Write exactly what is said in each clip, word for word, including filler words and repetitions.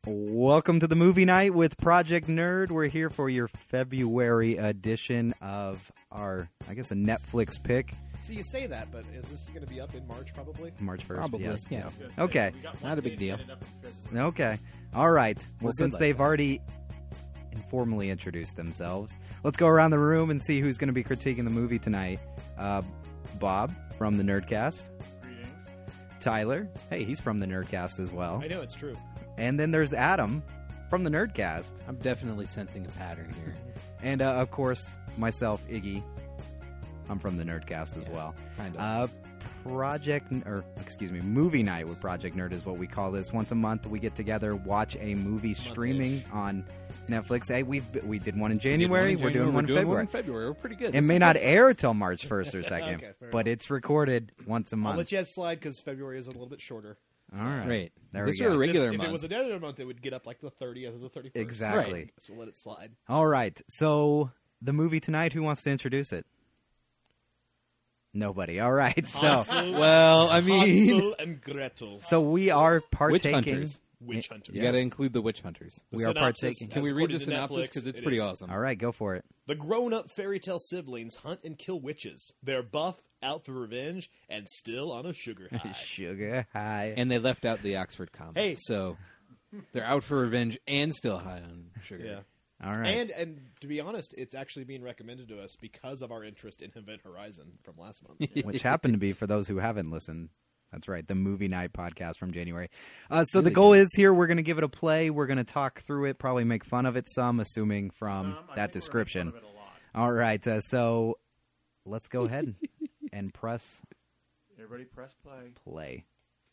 Welcome to the movie night with Project Nerd. We're here for your February edition of our, I guess, a Netflix pick. So you say that, but is this going to be up in March probably? March first, Probably, yes. yeah. Okay. Not a big deal. Okay. All right. Well, We're since good like they've that. already informally introduced themselves, let's go around the room and see who's going to be critiquing the movie tonight. Uh, Bob from the Nerdcast. Greetings. Tyler. Hey, he's from the Nerdcast as well. I know, it's true. And then there's Adam from the Nerdcast. I'm definitely sensing a pattern here. And, uh, of course, myself, Iggy. I'm from the Nerdcast as Yeah, well. Kind of. Uh, Project, or excuse me, Movie Night with Project Nerd is what we call this. Once a month, we get together, watch a movie streaming on Netflix. Hey, we we did one in January. We're doing one in February. One in February. We're pretty good. It This may is not good. air till March first or second, Okay, fair but enough. it's recorded once a I'll month. let you slide because February is a little bit shorter. All right, Right. there This we were a go. regular If month. it was another month, it would get up like the thirtieth or the thirty-first. Exactly. Right. So we'll let it slide. All right, so the movie tonight. Who wants to introduce it? Nobody. All right, so Hansel, well, I mean, Hansel and Gretel, so we are witch partaking. hunters. witch hunters. You got to include the witch hunters. The We are synopsis, partaking. Can as we read the according to synopsis? Netflix, Because it's it pretty is. awesome. All right, go for it. The grown-up fairy tale siblings hunt and kill witches. They're buff, out for revenge, and still on a sugar high. Sugar high. And they left out the Oxford comma. Hey. So they're out for revenge and still high on sugar. Yeah. All right. And and to be honest, it's actually being recommended to us because of our interest in Event Horizon from last month. Which happened to be, for those who haven't listened, that's right, the Movie Night podcast from January. Uh, so Really the goal good. is here, we're going to give it a play. We're going to talk through it, probably make fun of it some, assuming from Some, I that think we're gonna make description. fun of it a lot. All right, uh, so let's go ahead and press Everybody press play. play.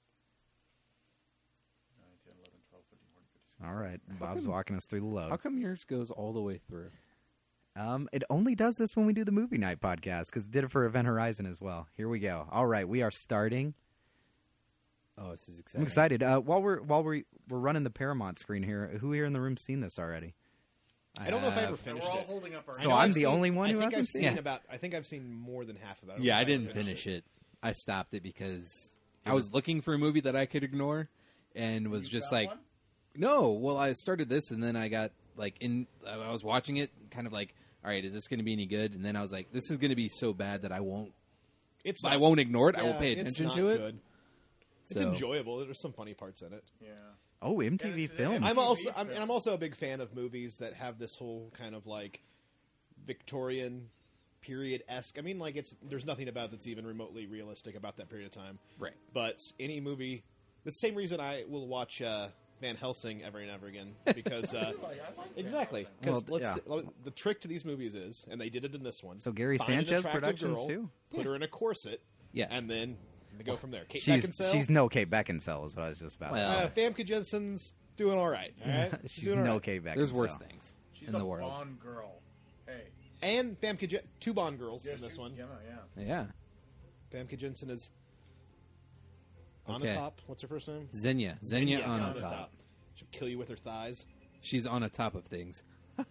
nine, ten, eleven, twelve, thirteen, fourteen, fifteen, sixteen. All right, Bob's come- walking us through the How load. come yours goes all the way through? Um, it only does this when we do the Movie Night podcast, because it did it for Event Horizon as well. Here we go. All right, we are starting. Oh, this is exciting. I'm excited. Uh, while we're while we we're running the Paramount screen here, who here in the room seen this already? I don't know if I ever have- And finished we're all it. holding up our So I know I'm I've the seen- only one I who think hasn't I've seen seen it. about. I think I've seen more than half of it. Yeah, I don't know if didn't ever finish it. I stopped it because I was looking for a movie that I could ignore, and was You just got like, one? no. Well, I started this, and then I got like in. I was watching it, kind of like, all right, is this going to be any good? And then I was like, this is going to be so bad that I won't. It's I not- won't ignore it. I yeah, will pay it's attention not to it. good. It's So- enjoyable. There's some funny parts in it. Yeah. Oh, M T V And it's- Films. I'm T V also I'm, film. and I'm also a big fan of movies that have this whole kind of like Victorian period esque. I mean, like it's there's nothing about it that's even remotely realistic about that period of time. Right. But any movie, the same reason I will watch uh, Van Helsing every and ever again because uh, Like, I like exactly Van because Well, let's yeah. the trick to these movies is, and they did it in this one. So Gary find an Sanchez attractive Productions girl, too? Put her in a corset, Yes. and then they go from there. Kate She's Beckinsale. she's no Kate Beckinsale is what I was just about Well, to uh, say. Famke Jensen's doing all right. All right, She's doing all no right. Kate Beckinsale. There's worse things She's in a the world. Bond girl. Hey. And Famke Jen- two Bond girls Yes, in this you- one. Yeah, yeah. Yeah. Famke Jensen is on Okay. the top. What's her first name? Xenia. Xenia on, on the the top. She'll kill you with her thighs. She's on a top of things.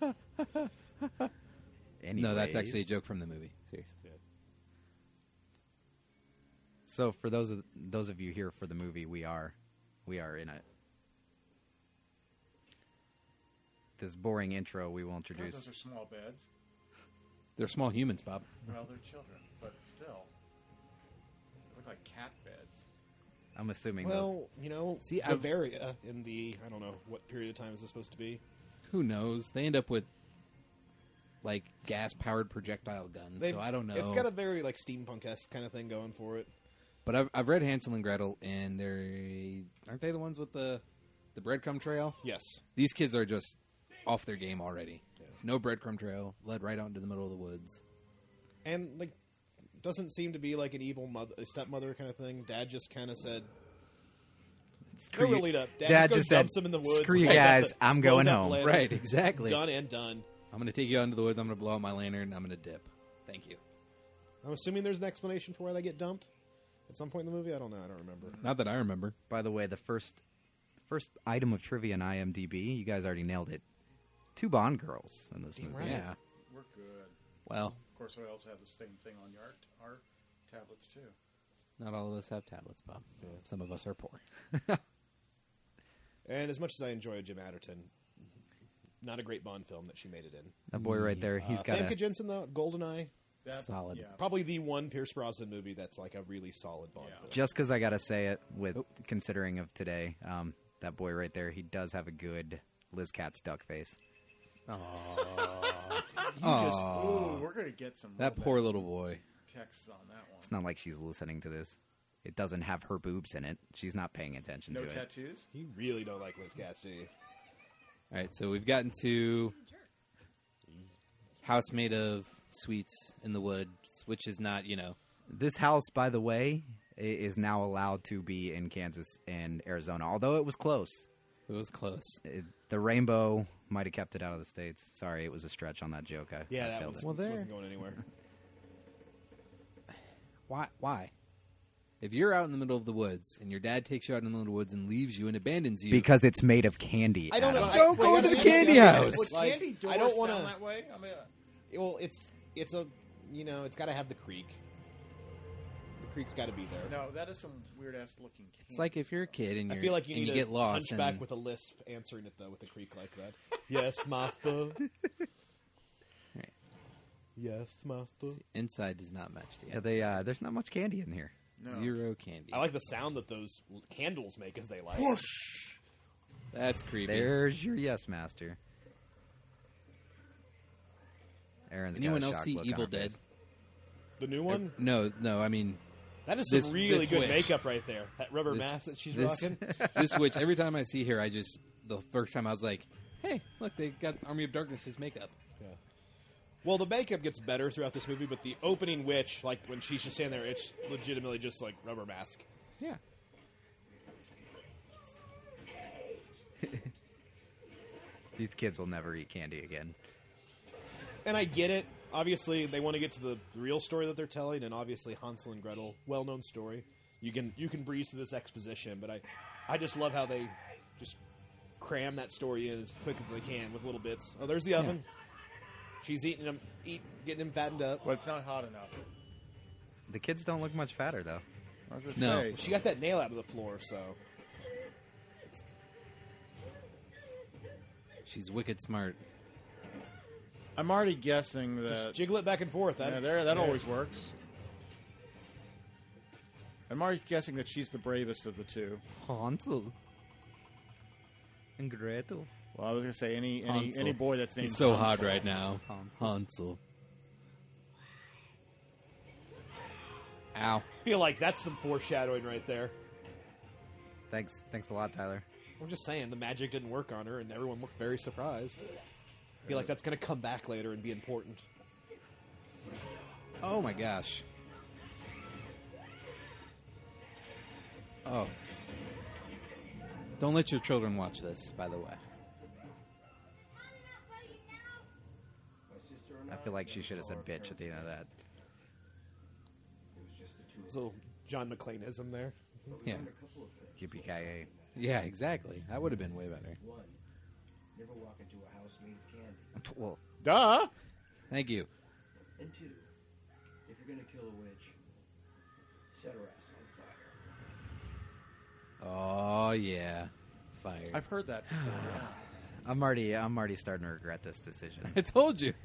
No, that's actually a Anyways. joke from the movie. Seriously. So for those of those of you here for the movie, we are we are in it. This boring intro we will God, introduce. those are small beds. They're small humans, Bob. Well, they're children, but still. They look like cat beds. I'm assuming those. Well, you know, See, I've- Bavaria in the I don't know what period of time is this supposed to be. Who knows? They end up with like gas-powered projectile guns. They've- So I don't know. It's got a very like steampunk-esque kind of thing going for it. But I've I've read Hansel and Gretel, and they're aren't they the ones with the the breadcrumb trail? Yes. These kids are just off their game already. Yeah. No breadcrumb trail, led right out into the middle of the woods. And like doesn't seem to be like an evil mother, a stepmother kind of thing. Dad just kind of said, Screw "Go you- really up." Dad, Dad just, goes, just said, dumps him in the woods. "Screw you blows up guys, the- I'm blows going up home." land. Right, exactly. Done and done. I'm going to take you out into the woods. I'm going to blow out my lantern. And I'm going to dip. Thank you. I'm assuming there's an explanation for why they get dumped at some point in the movie. I don't know. I don't remember. Not that I remember. By the way, the first first item of trivia in IMDb, you guys already nailed it. Two Bond girls in this Damn movie. right. Yeah. We're good. Well, Of course, we also have the same thing on your, our tablets, too. not all of us have tablets, Bob. Some of us are poor. And as much as I enjoy Jim Atherton, not a great Bond film that she made it in. That boy right there, he's uh, got Famke a... Jensen, though, Goldeneye, That, Solid. Yeah. probably the one Pierce Brosnan movie that's like a really solid Bond Yeah. film. Just because I got to say it, with considering of today, um, that boy right there, he does have a good Liz Katz duck face. Aww. You just- Ooh, we're gonna get some. That real poor bad little boy. texts on that one. It's not like she's listening to this. It doesn't have her boobs in it. She's not paying attention No to it. tattoos. You really don't like Liz Katz, do you? All right, so we've gotten to house made of sweets in the woods, which is not, you know, This house, by the way, i- is now allowed to be in Kansas and Arizona, although it was close. it was close. It, the rainbow might have kept it out of the States. Sorry, it was a stretch on that joke. I, Yeah, I that failed was, it. Well, there- wasn't going anywhere. Why? Why? If you're out in the middle of the woods and your dad takes you out in the middle of the woods and leaves you and abandons you, Because it's made of candy. I don't know. Adam. I- Don't go wait, into I the mean, candy it's- house. it's Would like- candy doors I don't sound want that way? I mean, uh, Well, it's it's a you know it's got to have the creek. The creek's got to be there. no, that is some weird ass looking. Candy. it's like if you're a kid and, I you're, feel like you and need you a get lost hunchback and with a lisp answering it though with a creek like that. Yes, master. Right. Yes, master. inside does not match the Yeah, outside. they, uh, there's not much candy in here. No. Zero candy. I like the sound that those candles make as they light. That's creepy. There's your yes, master. Aaron's got Anyone a else shocked see look on Evil her Dead? face. The new one. No, no. I mean, That is This- some really this good witch. makeup right there. That rubber This- mask that she's this, rocking. this witch. Every time I see her, I just the first time I was like, "Hey, look, they got Army of Darkness's makeup." Well, the makeup gets better throughout this movie, but the opening witch, like when she's just standing there, it's legitimately just like rubber mask. Yeah. These kids will never eat candy again. And I get it. Obviously, they want to get to the real story that they're telling, and obviously Hansel and Gretel, well-known story. You can you can breeze through this exposition, but I, I just love how they just cram that story in as quick as they can with little bits. Oh, there's the oven. She's eating him, eat, getting him fattened up. But it's not hot enough. The kids don't look much fatter, though. I was gonna No. say, She got that nail out of the floor, so She's wicked smart. I'm already guessing just that. jiggle it back and forth. Yeah, That, there, that yeah. always works. I'm already guessing that she's the bravest of the two. Hansel and Gretel. Well, I was gonna say any any, Hansel. any boy that's named He's so Hansel. hot right now. Hansel. Hansel. Ow. I feel like that's some foreshadowing right there. Thanks, thanks a lot, Tyler. I'm just saying the magic didn't work on her, and everyone looked very surprised. I feel like that's going to come back later and be important. Oh my gosh. Oh. Don't let your children watch this, by the way. I feel like she should have said bitch at the end of that. There's a little John McClaneism there. Yeah. Yippee-ki-yay. Yeah, exactly. That would have been way better. One, never walk into a house made of candy. Well, Duh. Thank you. And two, if you're going to kill a witch, set her ass on fire. Oh yeah. Fire. I've heard that. before. I'm already, I'm already starting to regret this decision. I told you.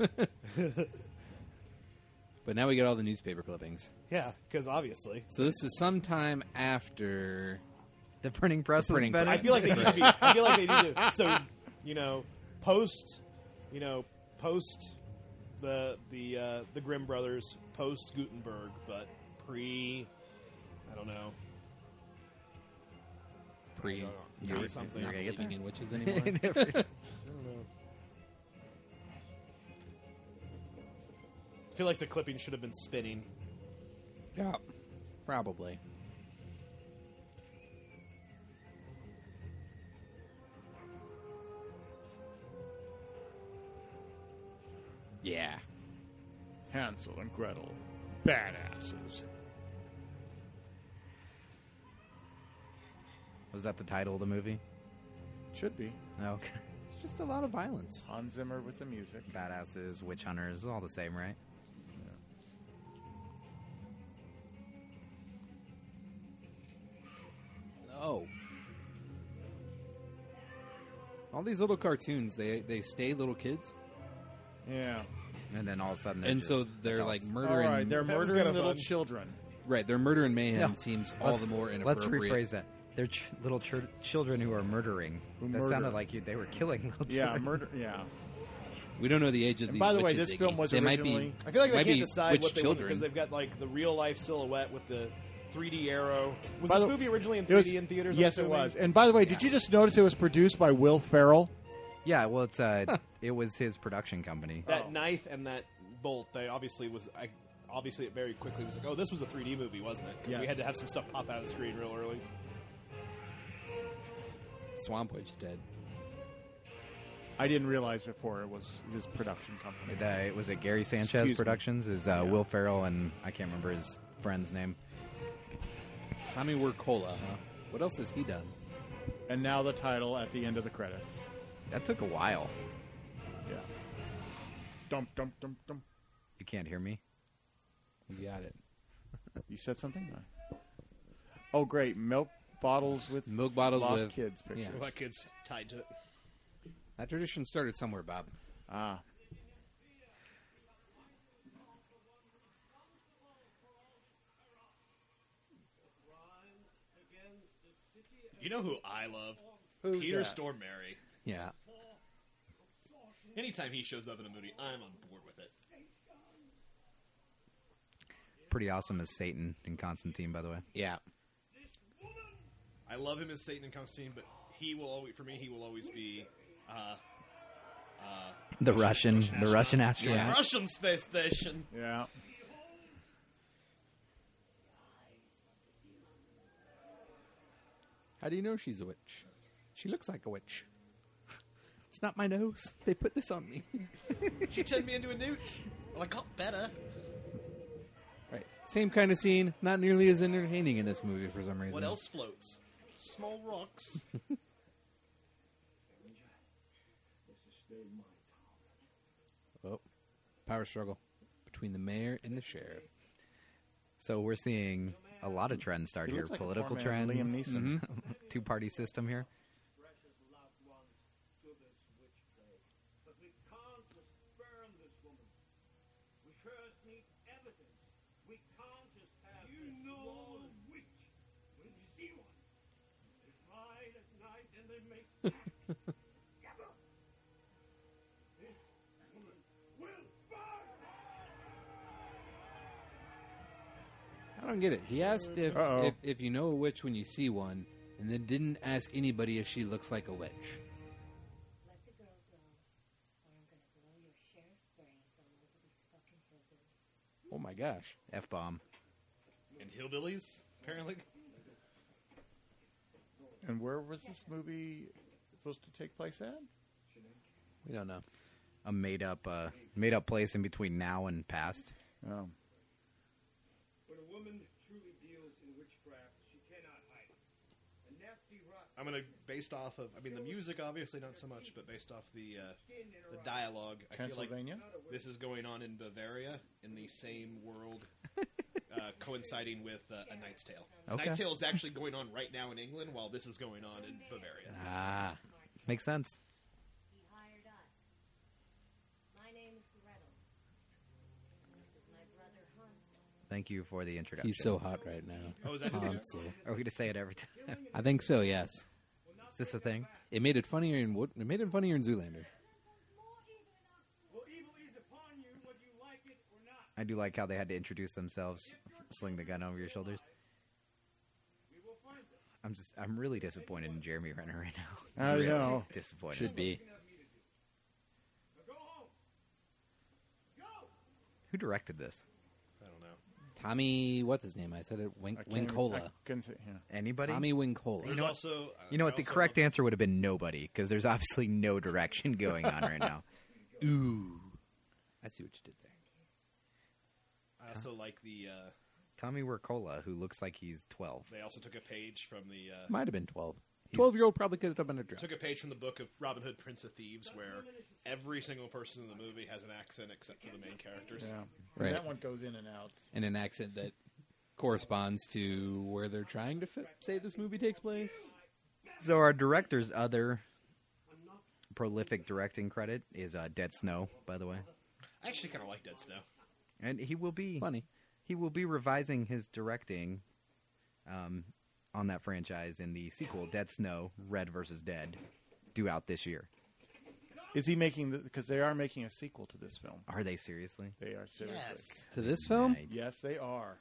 But now we get all the newspaper clippings. Yeah, because obviously. So this is sometime after. The printing press The was printing better. I feel like they need to be. I feel like they need to. So, you know, post, you know, post the the uh, the Grimm brothers, post Gutenberg, but pre. I don't know. Pre. I don't know. Not, Something. not You're gonna get believing in witches Never- anymore. I don't know. I feel like the clipping should have been spinning. Yeah. Probably. Yeah. Hansel and Gretel, badasses. Was that the title of the movie? Should be. No. Okay. It's just a lot of violence. Hans Zimmer with the music. Badasses, witch hunters, all the same, right? Oh. All these little cartoons, they they stay little kids, Yeah. And then all of a sudden, they're and just so they're adults. like All murdering. right, they're That was murdering kinda little fun. children. right, their murder and mayhem No. seems all Let's- the more Let's inappropriate. rephrase that. They're ch- little ch- children who are murdering. Who that murder. sounded like you. They were killing little Yeah, children. murder. Yeah. We don't know the age of And these by the way, witches, this Iggy. film was they might originally- be. I feel like they might can't be decide witch what they want children. because they've got like the real life silhouette with the three D arrow. Was By this the- movie originally in It was- three D in theaters? I'm Yes, it assuming? was. And by the way, did you just notice it was produced by Will Ferrell? Yeah, well, it's uh, it was his production company. That knife and that bolt. They obviously was. I obviously it very quickly was like, oh, this was a three D movie, wasn't it? 'Cause Yes. we had to have some stuff pop out of the screen real early. Swamp Witch dead. I didn't realize before it was his production company. It, uh, it was at Gary Sanchez Excuse me. Productions. Is uh, Will Ferrell and I can't remember his friend's name. Tommy Wirkola, huh? What else has he done? And now the title at the end of the credits. That took a while. Yeah. Dum dum dum dum. You can't hear me. You got it. You said something? No. Oh, great! Milk bottles with Milk bottles lost with kids pictures. yeah. Well, that kid's tied to it. That tradition started somewhere, Bob. Ah, You know who I love? Who's Peter that? Stormare. Yeah. Anytime he shows up in a movie, I'm on board with it. Pretty awesome as Satan in Constantine, by the way. Yeah. I love him as Satan and Constantine, but he will always, for me, he will always be uh, uh, The Russian, the Russian astronaut. Russian space station. yeah. How do you know she's a witch? She looks like a witch. It's not my nose. They put this on me. She turned me into a newt. Well, I got better. Right. Same kind of scene, not nearly as entertaining in this movie for some reason. What else floats? Small rocks. Oh, power struggle between the mayor and the sheriff. So we're seeing a lot of trends start He here. looks like a Political poor man, trends, Liam Neeson. two-party system here. precious loved ones to this witch plague. But we can't just burn this woman. We first need evidence. We can't just have you know a witch when you see one. They ride at night and they make Gabba. This woman will burn. I don't get it. He asked if, Uh-oh. if if you know a witch when you see one, and then didn't ask anybody if she looks like a witch. Let the girl go, or I'm gonna blow your sheriff's brains all over these fucking hillbillies. Oh my gosh. F-bomb. And hillbillies, apparently. And where was this movie supposed to take place at? We don't know. A made-up, uh, made-up place in between now and past. Oh. When a woman truly deals in witchcraft, she cannot hide it. A nasty rot. I'm gonna based off of. I mean, the music obviously not so much, but based off the uh, the dialogue, I feel like Pennsylvania? this is going on in Bavaria in the same world, uh, coinciding with uh, A Knight's Tale. A Okay. Knight's Tale is actually going on right now in England, while this is going on in Bavaria. Ah. Makes sense. He hired us. My name is Gretel. And this is my brother Hansel. Thank you for the introduction. He's so hot right now. Oh, is that who it is? Hansel. Are we going to say it every time? I think so, yes. Is this a thing? It made it funnier in Wood- it made it funnier in Zoolander. Well, evil is upon you, whether you like it or not. I do like how they had to introduce themselves, sling the gun over your shoulders. We will find them. I'm just, I'm really disappointed in Jeremy Renner right now. I Really know. Disappointed. Should be. Now go home. Go! Who directed this? I don't know. Tommy, what's his name? I said it. Wink, I can't even- Winkola. I couldn't say- yeah. Anybody? Tommy Winkola. There's know what? also. Uh, You know I what? The also correct love- answer would have been nobody, because there's obviously no direction going on right now. Ooh. I see what you did there. I also like the. Uh, Tommy Wirkola, who looks like he's twelve. they also took a page from the. Uh, Might have been twelve. twelve-year-old probably could have been a drop. Took a page from the book of Robin Hood, Prince of Thieves, where every single person in the movie has an accent except for the main characters. Yeah. Right. That one goes in and out. In an accent that corresponds to where they're trying to fi- say this movie takes place. So our director's other prolific directing credit is uh, Dead Snow, by the way. I actually kind of like Dead Snow. And he will be Funny. He will be revising his directing um, on that franchise in the sequel, Dead Snow: Red versus Dead, due out this year. Is he making the? Because they are making a sequel to this film. Are they seriously? They are seriously. Yes. To this film? Right. Yes, they are.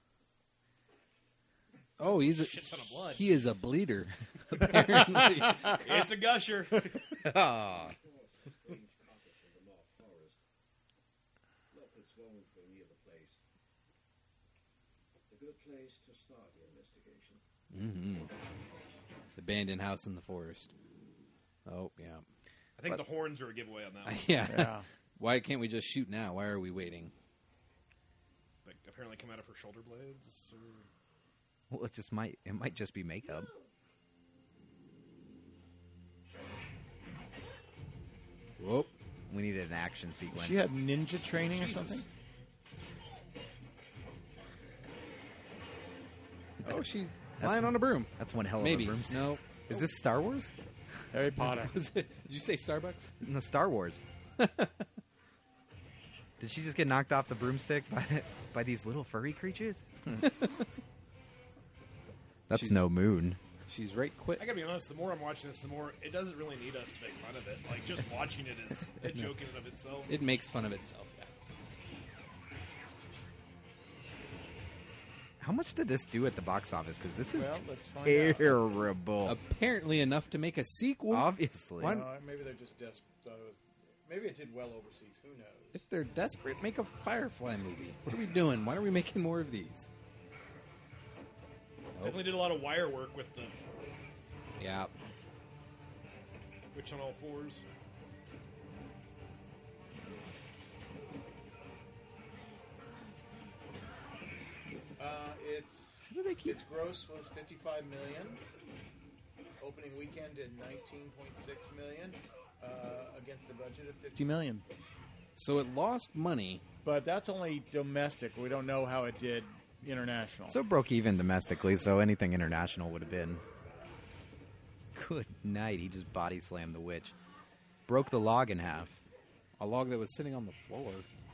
Oh, he's a Shit ton of blood. he is a bleeder. Apparently. It's a gusher. Oh. Mm-hmm. The abandoned house in the forest. Oh, yeah. I think the horns are a giveaway on that one. yeah. Yeah. Why can't we just shoot now? Why are we waiting? Like, apparently come out of her shoulder blades. Or... Well, it just might. It might just be makeup. Whoop. We needed an action sequence. She had ninja training or Jesus. something. Oh, she's flying on a broom. That's one hell of Maybe. a broomstick. No. Is this Star Wars? Harry Potter. Was it- Did you say Starbucks? No, Star Wars. Did she just get knocked off the broomstick by by these little furry creatures? That's She's- no moon. She's right quick. I gotta be honest, the more I'm watching this, the more it doesn't really need us to make fun of it. Like, just watching it is a joke in and of itself. It makes fun of itself. Yeah. How much did this do at the box office? Because this is Well, let's find out. terrible. Apparently enough to make a sequel. Obviously. Why- Uh, maybe they're just desperate. Thought it was, maybe it did well overseas. Who knows? If they're desperate, make a Firefly movie. What are we doing? Why are we making more of these? Definitely did a lot of wire work with the Yeah. Witch on all fours. Uh, it's How do they keep? its gross was fifty-five million. Opening weekend did nineteen point six million uh, against a budget of fifty million. So it lost money. But that's only domestic. We don't know how it did international. So broke even domestically, so anything international would have been. Good night. He just body slammed the witch. Broke the log in half. A log that was sitting on the floor.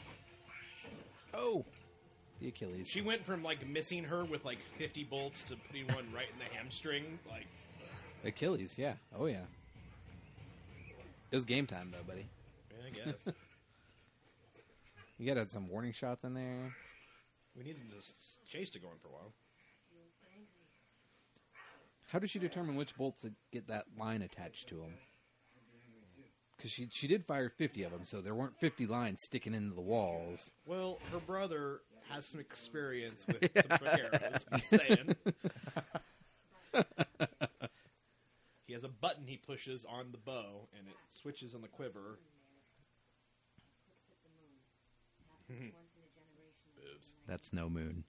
Oh, the Achilles. She went from like missing her with like fifty bolts to putting one right in the hamstring. Like, Achilles, yeah. Oh, yeah. It was game time, though, buddy. I guess You got to have some warning shots in there. we needed this chase to go on for a while. How did she determine which bolts to get that line attached to them? Because she she did fire fifty of them, so there weren't fifty lines sticking into the walls. Well, her brother has some experience with some trick arrows. I'm saying. He has a button he pushes on the bow, and it switches on the quiver. Boobs. That's no moon.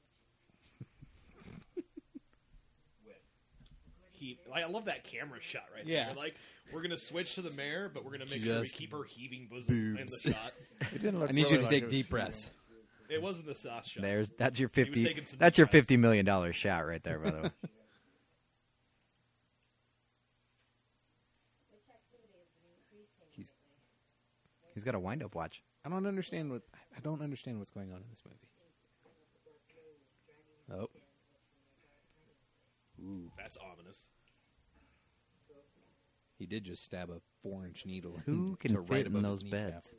He, like, I love that camera shot right Yeah. there. Like, we're gonna switch to the mare, but we're gonna make sure we Just keep her heaving bosom in the shot. it didn't look I need really you to like take it was deep shooting. breaths. It wasn't the sauce shot. There's that's your was fifty. taking some That's your shots. fifty million dollar shot right there, by the way. He's he's got a wind up watch. I don't understand what I don't understand what's going on in this movie. Oh, ooh, That's ominous. he did just stab a four-inch needle. Who to can right fit in above his those kneecap. beds?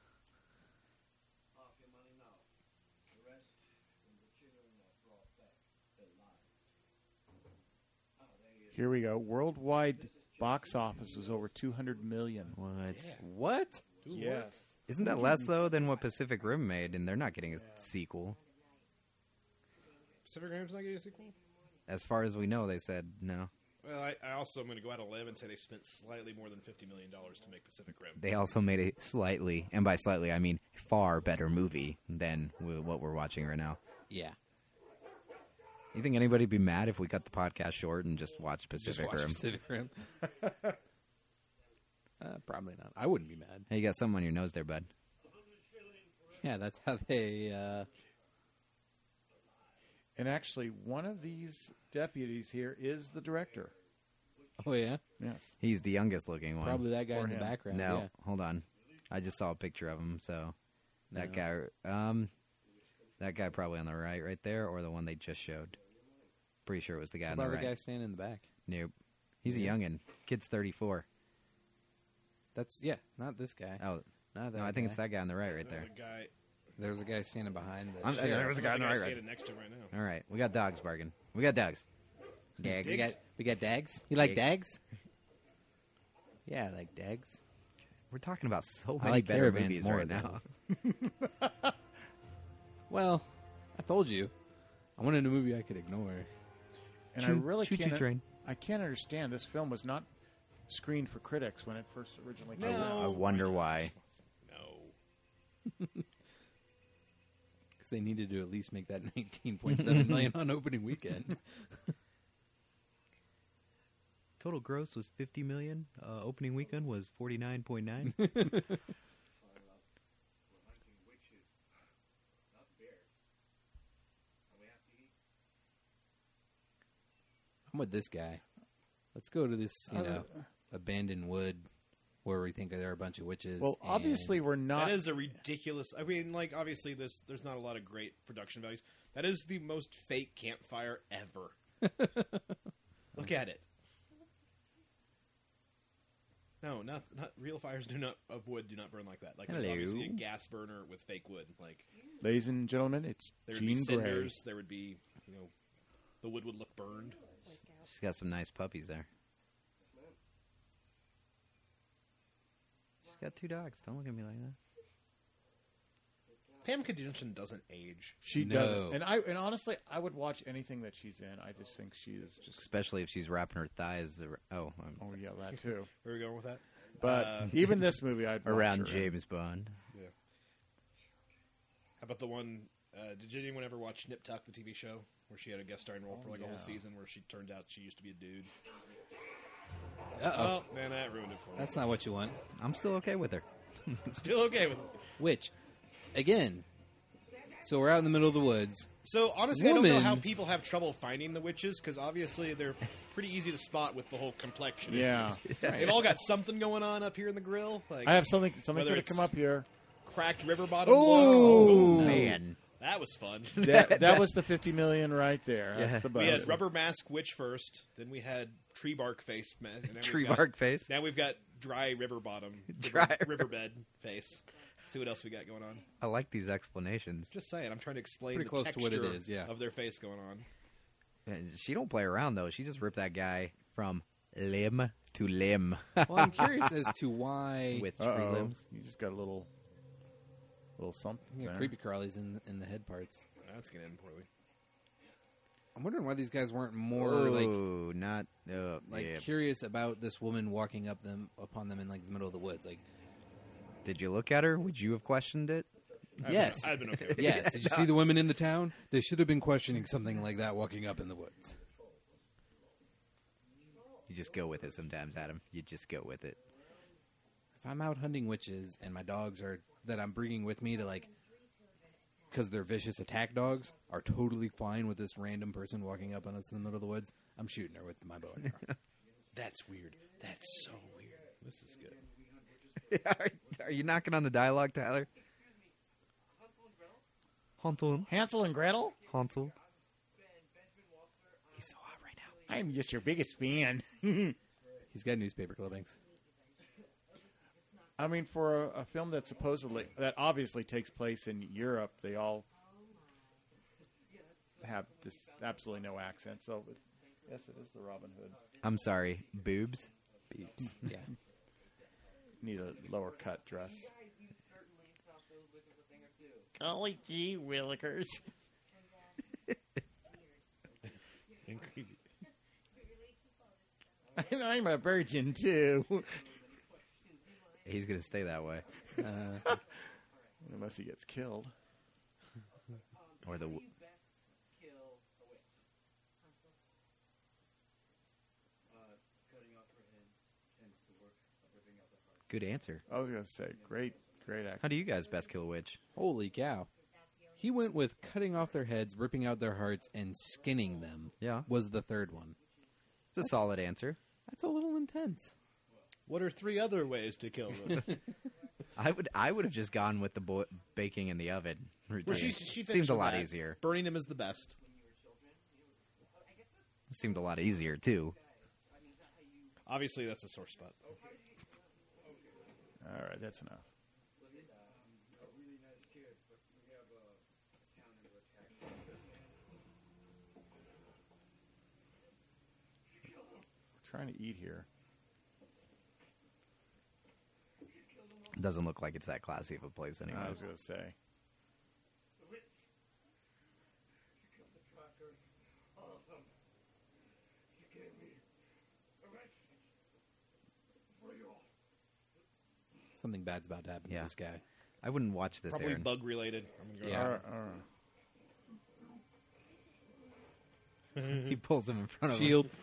Here we go. Worldwide box office was over two hundred million. What? What? Yes. Isn't that less though than what Pacific Rim made? And they're not getting a sequel. Pacific Rim's not getting a sequel? As far as we know, they said no. Well, I, I also am going to go out on a limb and say they spent slightly more than fifty million dollars to make Pacific Rim. They also made a slightly, and by slightly I mean far better movie than w- what we're watching right now. Yeah. You think anybody'd be mad if we cut the podcast short and just watch Pacific Just watch Rim? Pacific Rim. uh, probably not. I wouldn't be mad. Hey, you got something on your nose there, bud. Yeah, that's how they. Uh, And actually, one of these deputies here is the director Oh yeah, Yes. He's the youngest looking one. probably that guy Or in the him. background. No, yeah. hold on. I just saw a picture of him. So that No. guy, um, that guy probably on the right, right there, or the one they just showed. Pretty sure it was the guy What on the about right. the guy standing in the back? Nope. He's Yeah. a youngin. Kid's thirty-four. That's yeah, not this guy. Oh, Not that no, I think guy. it's that guy on the right, right there. The guy, There's a guy standing behind the I'm- sheriff. there's a guy on the the guy right, right. standing next to him right now. All right, we got dogs barking. We got dogs. Dags. We got we got dags. You like Dags. dags? Yeah, I like dags. We're talking about so I many like better caravans movies more, right though. now. Well, I told you, I wanted a movie I could ignore. And I Choo- really choo-choo can't. train. I can't understand. This film was not screened for critics when it first originally came No. out. I wonder why. No. Because they needed to at least make that nineteen point seven million on opening weekend. Total gross was fifty million. Uh, opening weekend was forty-nine point nine. We're hunting witches, not bears. And we have to eat. I'm with this guy. Let's go to this, you Uh, know, abandoned wood where we think there are a bunch of witches. Well, and- obviously we're not. That is a ridiculous. I mean, like obviously, this there's not a lot of great production values. That is the most fake campfire ever. Look at it. No, not not real fires. Do not of wood do not burn like that. Like there's Hello. obviously a gas burner with fake wood. Like Ladies and gentlemen, it's there would be Jean Grey. cinders. There would be, you know, the wood would look burned. She's got some nice puppies there. She's got two dogs. Don't look at me like that. Pam Kadunian doesn't age. She No. does, and I and honestly, I would watch anything that she's in. I just think she is just. Especially if she's wrapping her thighs. ar- Oh, um, Oh yeah, that too. Where are we going with that? But Uh, even this movie, I'd watch around her in. James Bond. How about the one? Uh, did anyone ever watch Nip Tuck, the T V show, where she had a guest starring role for Oh, like a whole yeah. season, where she turned out she used to be a dude? Uh-oh. Oh, man, that ruined it for me. That's not what you want. I'm still okay with her. I'm still okay with it. Which, again, so we're out in the middle of the woods. So honestly, I don't know Woman- how people have trouble finding the witches because obviously they're pretty easy to spot with the whole complexion. Yeah. issues. They've all got something going on up here in the grill. Like I have something. Something Whether could have it's- come up here. cracked river bottom. Oh, look. Man. That was fun. That, that was the fifty million right there. That's Yeah. the We best. had rubber mask witch first, then we had tree bark face. ma- and then we've Tree got- bark face. Now we've got dry river bottom, Dry river, riverbed face. Let's see what else we got going on. I like these explanations. Just saying, I'm trying to explain pretty the close to texture what it is, yeah. of their face going on. And She don't play around though. She just ripped that guy from limb to limb Well, I'm curious as to why with tree Uh-oh. limbs. You just got a little, little something. you know, there. creepy crawlies in in the head parts. That's gonna end poorly. I'm wondering why these guys weren't more like Oh, not oh, like yeah. curious about this woman walking up them upon them in like the middle of the woods. Like, Did you look at her? Would you have questioned it? I'd yes, been, I'd been okay with it. yes. Did you see the women in the town? They should have been questioning something like that walking up in the woods. You just go with it sometimes, Adam. You just go with it. If I'm out hunting witches and my dogs are that I'm bringing with me to like, because they're vicious attack dogs, are totally fine with this random person walking up on us in the middle of the woods, I'm shooting her with my bow and arrow. That's weird. That's so weird. This is good. are, are you knocking on the dialogue, Tyler? Hansel. Hansel and Gretel. Hansel. He's so hot right now. I'm just your biggest fan. He's got newspaper clippings. I mean, for a, a film that supposedly that obviously takes place in Europe, they all have this absolutely no accent. So, it, yes, it is the Robin Hood. I'm sorry. Boobs. Beeps. Yeah. Need a lower cut dress. Golly gee willikers. And creepy. And I'm a virgin too. He's gonna stay that way. Uh, Unless he gets killed. Or the. w- Good answer. I was gonna say, great, great acting. How do you guys best kill a witch? holy cow. He went with cutting off their heads, ripping out their hearts, and skinning them. Yeah, Was the third one. it's a solid answer. That's a little intense. What are three other ways to kill them? I would I would have just gone with the bo- baking in the oven routine. Well, she, she finished Seems a with lot that. easier. Burning him is the best. Seemed a lot easier too. Obviously, that's a sore spot. All right, that's enough. We're trying to eat here. Doesn't look like it's that classy of a place anyway. I was going to say. Something bad's about to happen Yeah. to this guy. I wouldn't watch this, Probably Aaron. bug related. I'm gonna go Yeah. All right, all right. He pulls him in front of Shield. him.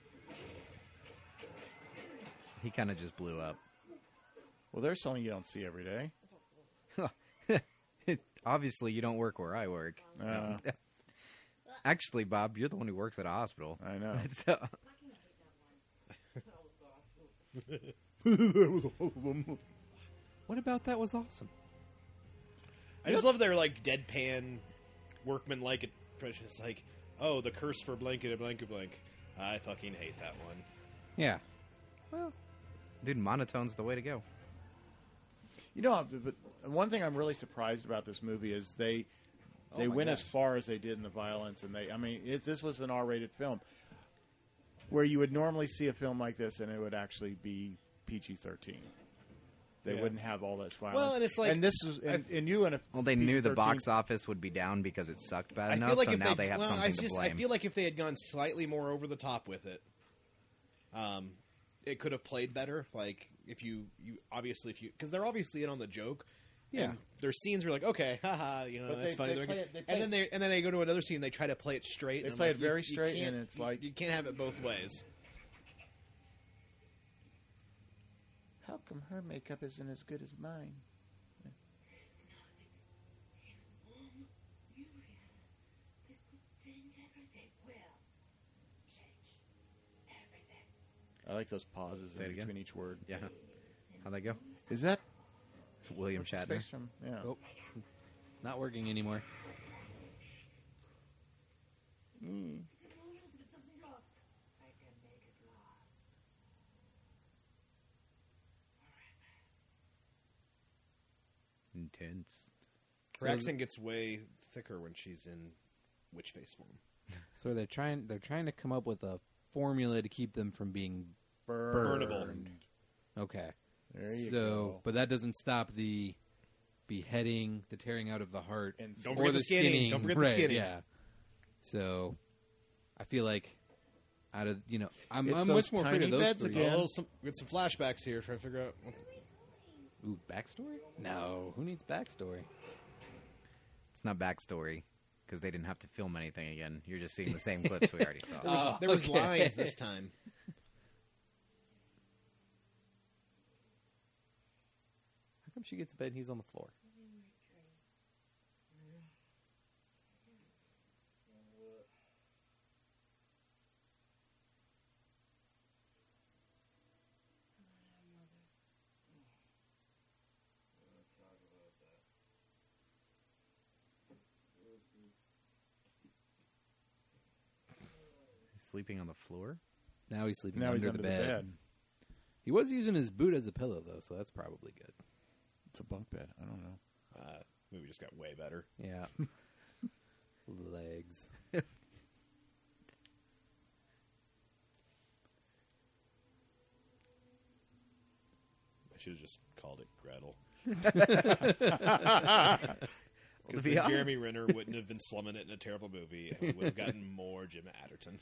He kind of just blew up. Well, there's something you don't see every day. Obviously, you don't work where I work. Uh, Actually, Bob, you're the one who works at a hospital. I know. So- What about that was awesome? I just love their like deadpan, workman-like approach. It's like, oh, the curse for blanket, blanket, blank. I fucking hate that one. Yeah. well, dude, monotone's the way to go. You know, but one thing I'm really surprised about this movie is they Oh they my went as gosh. far as they did in the violence, and they I mean, if this was an R-rated film, where you would normally see a film like this, and it would actually be P G thirteen. They Yeah. wouldn't have all that violence. Well, and it's like- and this was, and, and you and a Well, they knew the P G thirteen box office would be down because it sucked bad I enough, feel like so if now they, they have well, something I to just, blame. I feel like if they had gone slightly more over the top with it, um, it could have played better. Like if you, you obviously if you because they're obviously in on the joke. Yeah. And their scenes are like, okay, haha, you know, But that's they- funny. they They're play good. it- they play and then it- they and then they go to another scene. and They try to play it straight. They and I'm play like, it very you- you straight, can't- and it's you- like- you can't have it both ways. How come her makeup isn't as good as mine? This could change everything. Will change everything. I like those pauses Say it in again? between each word. Yeah. How'd that go? Is that William what's his Shatner. face from? Yeah. Oh, it's not working anymore. As long as it doesn't rust, I can make it last. Intense. Her So accent gets way thicker when she's in witch face form. So they're trying. They're trying to come up with a formula to keep them from being Burnable. Burnable. okay. There you so, go. but that doesn't stop the beheading, the tearing out of the heart, And Don't or forget the skinning. Don't forget the right, skinning. Yeah. So, I feel like out of you know, I'm, It's I'm those much more afraid tiny of those beds three. again. Oh, some, we get some flashbacks here. Trying to figure out. Ooh, backstory? No, who needs backstory? It's not backstory because they didn't have to film anything again. You're just seeing the same clips we already saw. There was, Oh, there was okay. lines this time. How come she gets a bed and he's on the floor? He's sleeping on the floor. Now he's sleeping Now under, he's under the, bed. bed. He was using his boot as a pillow though, so that's probably good. It's a bunk bed. I don't know. Uh, movie just got way better. Yeah. Legs. I should have just called it Gretel. To Because be then honest- Jeremy Renner wouldn't have been slumming it in a terrible movie, and we would have gotten more Jim Adderton.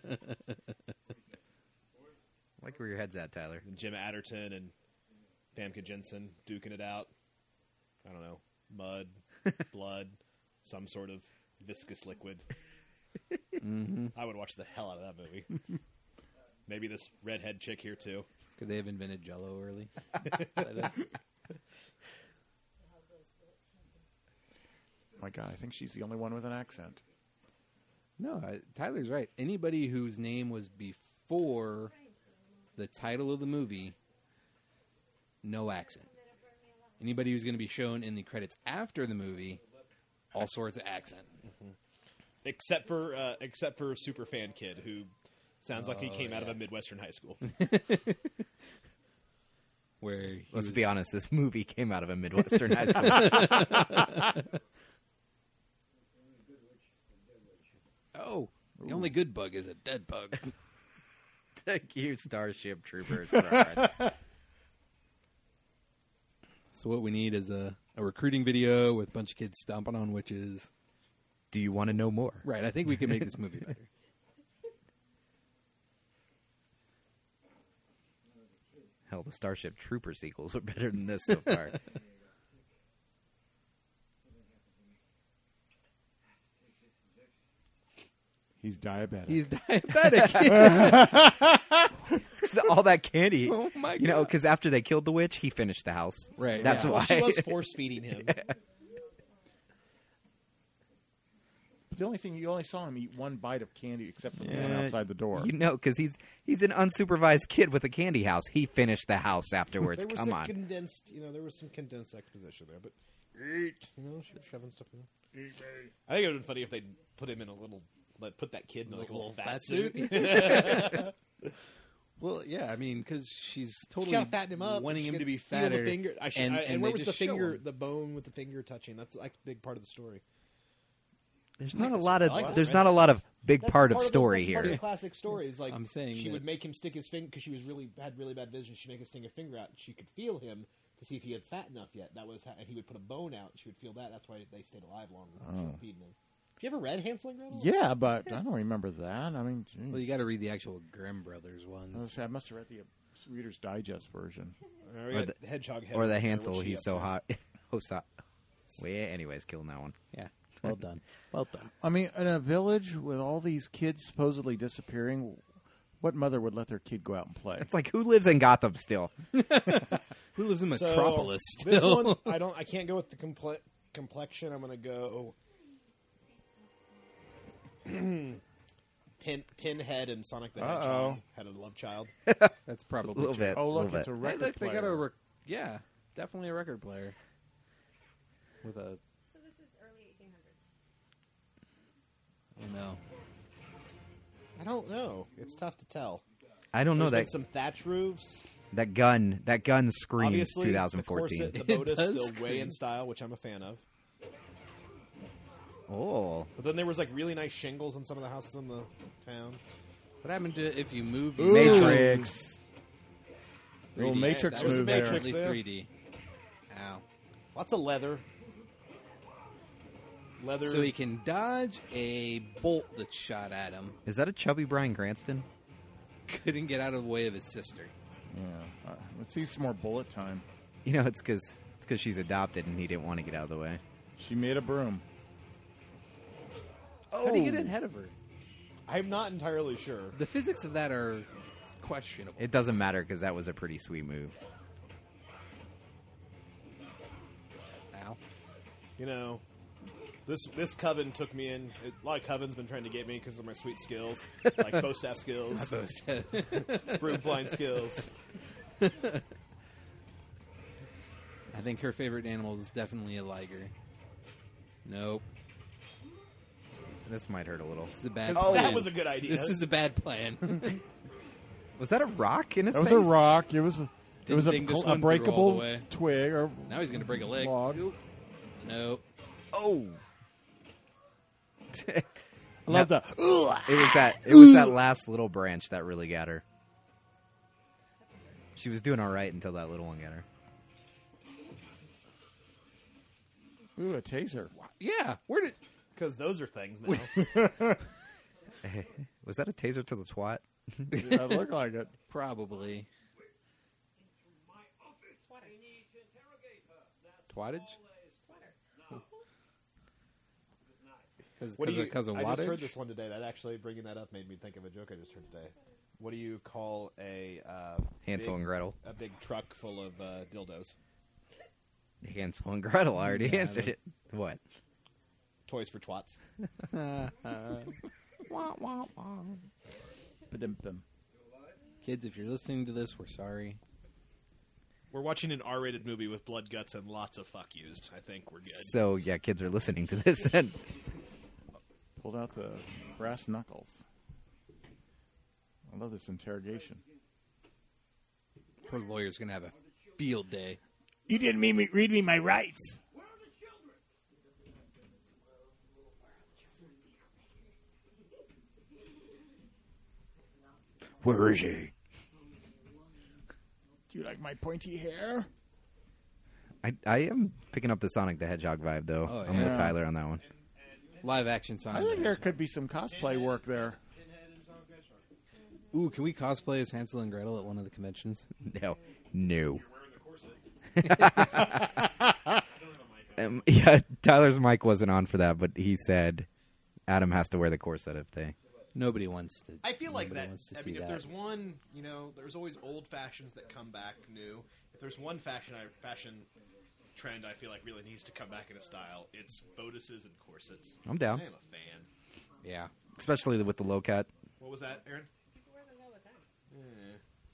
I like where your head's at, Tyler. Jim Adderton and Famke Jensen duking it out. I don't know, mud, blood, some sort of viscous liquid. Mm-hmm. I would watch the hell out of that movie. Maybe this redhead chick here too. Could they have invented Jello early? My God, I think she's the only one with an accent. No, I, Tyler's right. Anybody whose name was before the title of the movie, no accent. Anybody who's going to be shown in the credits after the movie, all sorts of accent. Except for uh, except for Superfan Kid, who sounds like he Oh, came out of yeah. a Midwestern high school. Where he Let's was- be honest, this movie came out of a Midwestern high school. Oh, the only good bug is a dead bug. Thank you, Starship Troopers. Right. So what we need is a, a recruiting video with a bunch of kids stomping on witches. Do you want to know more? Right, I think we can make this movie better. Hell, the Starship Trooper sequels were better than this so far. He's diabetic. He's diabetic. All that candy. Oh, my You know, God. because after they killed the witch, he finished the house. Right, That's yeah. why. Well, she was force feeding him. But the only thing, you only saw him eat one bite of candy except for the one Yeah, outside the door. You know, because he's he's an unsupervised kid with a candy house. He finished the house afterwards. There was Come some on. condensed, you know, there was some condensed exposition there, but you know, she was shoving stuff in there. I think it would have been funny if they put him in a little, like, put that kid in like a little fat, suit. Well, yeah, I mean, because she's She totally gotta fatten him up. wanting She him to gotta be feel fatter. The finger. I should, and, I, and and where they was the just show finger, him. the bone with the finger touching? That's like a big part of the story. There's I not like a this- lot I of like this there's right not a now. lot of big That's part of the- story that's part here. of the classic stories, like I'm saying she that- would make him stick his finger because she was really had really bad vision. She'd make him stick a finger out. And she could feel him to see if he had fat enough yet. That was, how, and he would put a bone out. And she would feel that. That's why they stayed alive longer. She Oh. was feeding him. Have you ever read Hansel and Gretel? Yeah, but I don't remember that. I mean, geez. Well, you got to read the actual Grimm Brothers I, ones. was- I must have read the uh, Reader's Digest version. Uh, we Or got the- Hedgehog Head Or the over there. Hansel, What's she he's up so to? hot. Oh, so, well, yeah, anyways, killing that one. Yeah, well done, well done. I mean, in a village with all these kids supposedly disappearing, what mother would let their kid go out and play? It's like, who lives in Gotham still? Who lives in So, Metropolis This still? one, I don't. I can't go with the comple- complexion. I'm going to go. Pin, Pinhead and Sonic the Hedgehog Uh-oh. had a love child. That's A probably little true. bit. Oh, look, little it's a bit. Hey, record look, they player. got a rec- yeah, definitely a record player with a So this is early eighteen hundreds. oh no. I don't know. It's tough to tell. I don't know There's been that some thatch roofs. that gun. That gun screams Obviously, twenty fourteen. the corset, the It boat is does still way scream. in style, which I'm a fan of. Oh, But then there was like really nice shingles in some of the houses in the town. What happened to if you move? Ooh. You Matrix. Little three D? Matrix That was move there. definitely Matrix there. three D. Ow. Lots of leather. Leather. So he can dodge a bolt that's shot at him. Is that a chubby Bryan Cranston? Couldn't get out of the way of his sister. Yeah. Uh, let's see some more bullet time. You know, it's because it's because she's adopted and he didn't want to get out of the way. She made a broom. How do you get ahead of her? I'm not entirely sure. The physics of that are questionable. It doesn't matter because that was a pretty sweet move. Ow. You know, this this coven took me in. It, a lot of covens been trying to get me because of my sweet skills, like bow staff skills, broom flying skills. I think her favorite animal is definitely a liger. Nope. This might hurt a little. This is a bad Oh, plan. that was a good idea. This is a bad plan. Was that a rock in his That was face? a rock. It was a, it Didn't was a, think this cl- a one through all the breakable way. twig or Now he's going to break a leg. log. Nope. Oh. I love that. It was that. It was that last little branch that really got her. She was doing all right until that little one got her. Ooh, a taser. Yeah. Where did? Because those are things now. Was that a taser to the twat? That looked like it. Probably. My office. What? I need to interrogate her. That's Twattage? No. Because What do you? because of I wattage? just heard this one today. That actually bringing that up made me think of a joke I just heard today. What do you call a uh, Hansel big, and Gretel. A big truck full of uh, dildos. Hansel and Gretel. I already Yeah, answered but- it. What? Toys for twats. Ba-dum-bum. Kids, if you're listening to this, we're sorry. We're watching an R-rated movie with blood, guts, and lots of fuck used. I think we're good. So yeah, kids are listening to this. Then Pulled out the brass knuckles. I love this interrogation. Her lawyer's going to have a field day. You didn't mean me, read me my rights. Where are the children? where is he? Do you like my pointy hair? I I am picking up the Sonic the Hedgehog vibe though. Oh, I'm yeah. with Tyler on that one. Live action Sonic. I think there could be some cosplay work there. Ooh, can we cosplay as Hansel and Gretel at one of the conventions? No, no. um, yeah, Tyler's mic wasn't on for that, but he said Adam has to wear the corset if they. Nobody wants to. I feel like nobody that. wants to I see mean, if that. there's one, you know, there's always old fashions that come back new. If there's one fashion fashion trend I feel like really needs to come back into style, it's bodices and corsets. I'm down, I am a fan. Yeah. especially with the low cut. What was that, Aaron? Where the hell was that? Eh.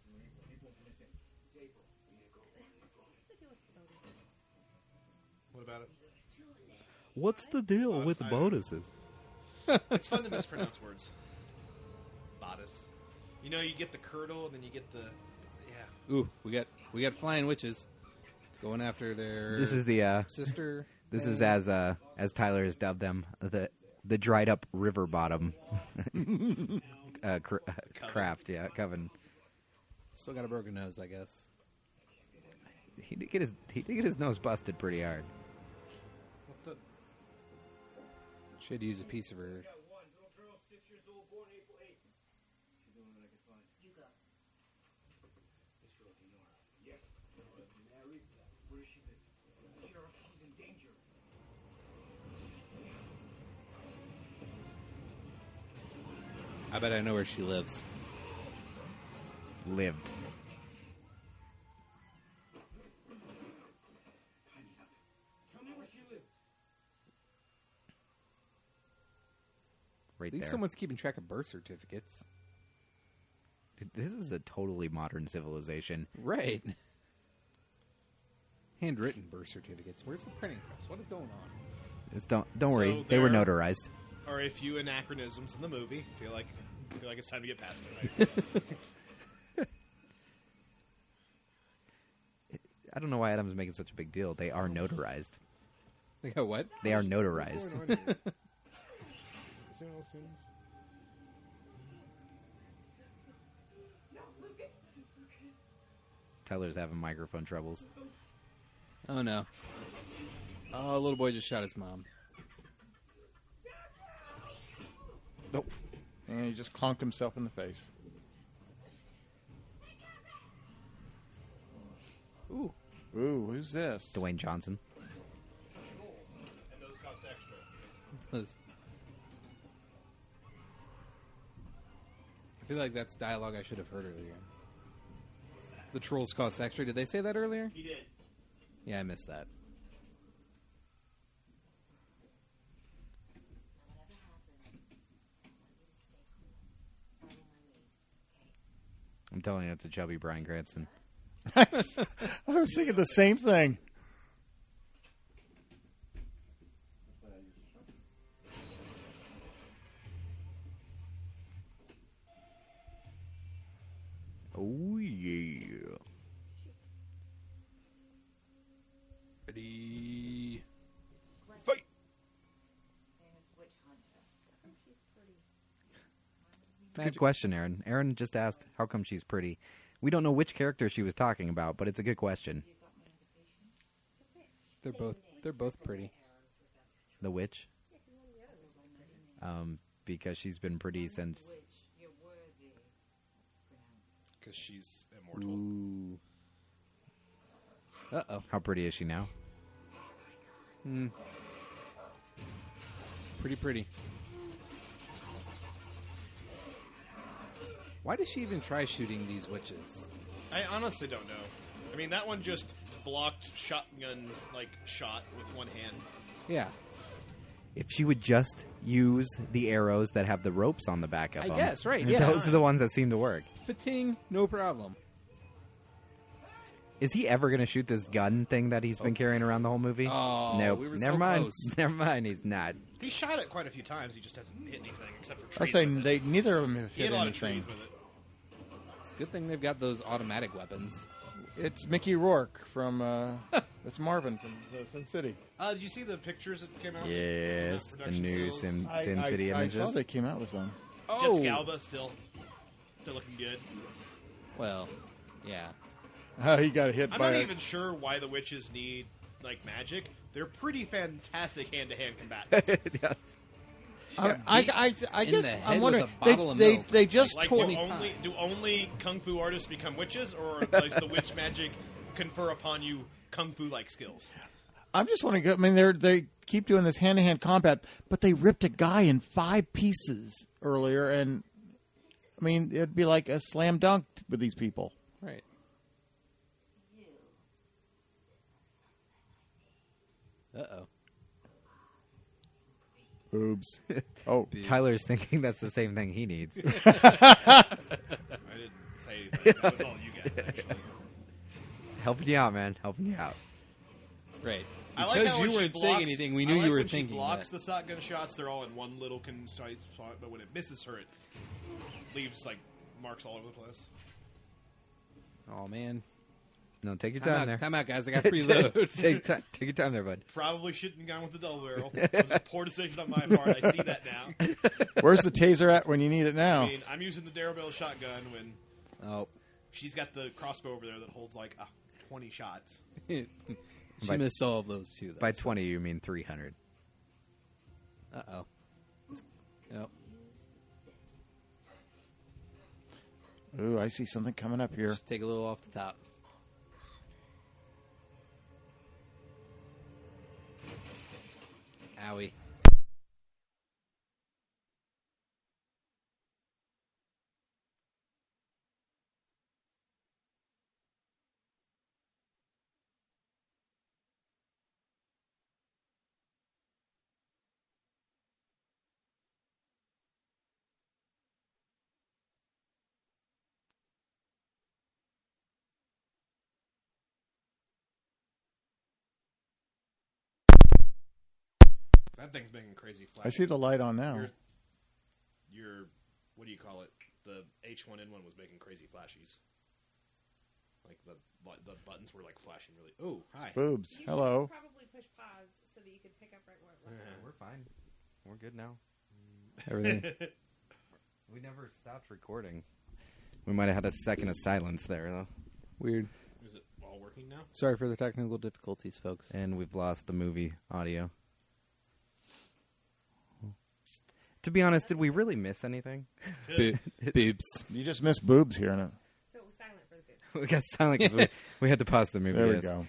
What about it? What's the deal Oh, with it's- I- bodices? It's fun to mispronounce words. Bodice. You know, you get the curdle, then you get the yeah. Ooh, we got we got flying witches going after their This is the uh, sister. this is as uh, as Tyler has dubbed them the the dried up river bottom uh, cr- uh, craft. Yeah, coven. Still got a broken nose, I guess. He did get his he did get his nose busted pretty hard. What the? She had to use a piece of her. One little girl, six years old, born April eighth. She's the only one I could find. You go. This girl, Dinora. Yes. Married. Where does she live? Sheriff, she's in danger. I bet I know where she lives. Lived. Tell me where she lives. Right At least there. someone's keeping track of birth certificates. This is a totally modern civilization. Right. Handwritten birth certificates. Where's the printing press? What is going on? It's don't don't So worry, they were there- notarized. Are a few anachronisms in the movie. Feel like feel like it's time to get past it. Right? I don't know why Adam's making such a big deal. They are notarized. They got what? They are What's notarized. going on here? Is anyone else seeing this? Tyler's having microphone troubles. Oh no. Oh, little boy just shot his mom. Nope. And he just clonked himself in the face. Ooh. Ooh, who's this? Dwayne Johnson. And those cost extra. Liz. I feel like that's dialogue I should have heard earlier. The trolls cost extra. Did they say that earlier? He did. Yeah, I missed that. I'm telling you, it's a chubby Bryan Cranston. I was thinking the same thing. Oh yeah. Ready. Fight! Good question, Aaron. Aaron just asked, "How come she's pretty?" We don't know which character she was talking about, but it's a good question. They're both they're both pretty. The witch. Um, because she's been pretty since. Because she's immortal. Ooh. Uh oh. How pretty is she now? Hmm. Pretty pretty. Why does she even try shooting these witches? I honestly don't know. I mean, that one just blocked shotgun like shot with one hand. Yeah. if she would just use the arrows that have the ropes on the back of I them. guess, right, yeah. Those are the ones that seem to work. Fitting, no problem. Is he ever going to shoot this gun thing that he's been carrying around the whole movie? Oh, nope. we were Never so mind. close. Never mind. He's not. He shot it quite a few times. He just hasn't hit anything except for I trees. say with it. they neither of them have He hit hit a lot of anything. trees with it. It's a good thing they've got those automatic weapons. It's Mickey Rourke from uh, it's Marvin from uh, Sin City. Uh, did you see the pictures that came out? Yes, Uh, the production new stills? Sim, I, Sin I, City I images. saw they came out with some. Oh, Jessica Alba still, still looking good. well, yeah. Uh, he got hit I'm by not a- even sure why the witches need like magic. They're pretty fantastic hand-to-hand combatants. Yes. I, I, I, I in guess the head I'm wondering. with a They, bottle of they, milk. they just Like, tore. do twenty only times. do only kung fu artists become witches, or does the witch magic confer upon you kung fu like skills? I'm just wondering. I mean, they they keep doing this hand to hand combat, but they ripped a guy in five pieces earlier, and I mean, it'd be like a slam dunk with these people. Right. Uh-oh. Boobs. Oh, Tyler's thinking that's the same thing he needs. I didn't say anything. That was all you guys, actually. Helping you out, man. Helping you out. Right. I like Because how you when she weren't blocks, saying anything, we I knew like you were when thinking she blocks that. the shotgun shots, they're all in one little concise spot, but when it misses her, it leaves like marks all over the place. Oh, man. No, take your Time, time, out, there. time out, guys. I got preload. take, ti- take your time there, bud. Probably shouldn't have gone with the double barrel. It was a poor decision on my part. I see that now. where's the taser at when you need it now? I mean, I'm using the Darabelle shotgun when Oh. she's got the crossbow over there that holds like uh, twenty shots. She By- missed all of those, too, though. By twenty, you mean three hundred. Uh-oh. Oh. Ooh, I see something coming up here. Just take a little off the top. Owie. That thing's making crazy flash. I see the light on now. Your, your, what do you call it? The H one N one was making crazy flashies. Like the the buttons were like flashing really. Oh, hi. Boobs. You Hello. should probably push pause so that you could pick up right where it left. We're fine. We're good now. Everything. We never stopped recording. We might have had a second of silence there, though. Weird. Is it all working now? Sorry for the technical difficulties, folks. And we've lost the movie audio. To be honest, did we really miss anything? Bo- boobs. You just missed boobs here. In it. So it was silent for the bit. We got silent because we, we had to pause the movie. There we yes. go.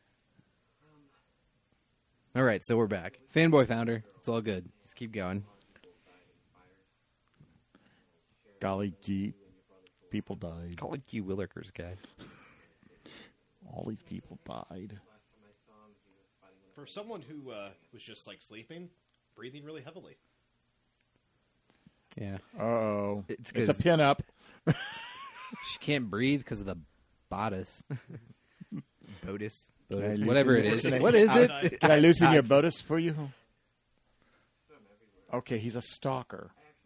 All right, so we're back. Fanboy founder. It's all good. Just keep going. Golly gee, people died. Call it you Willikers, guy. All these people died. For someone who uh, was just like sleeping, breathing really heavily. Yeah. Uh oh. It's It's a 'cause- pin-up. She can't breathe because of the bodice. Botus. Bodice. Yeah, Whatever it you is. should- What is it? Outside. Can I loosen your Botus for you? Okay, he's a stalker.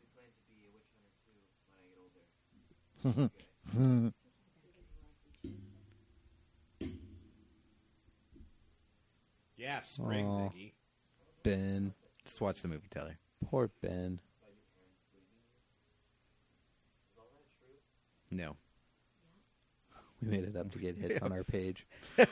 Yeah, spring, Aw. Ziggy. Ben. Just watch the movie, Tyler. Poor Ben. No. We made it up to get hits on our page.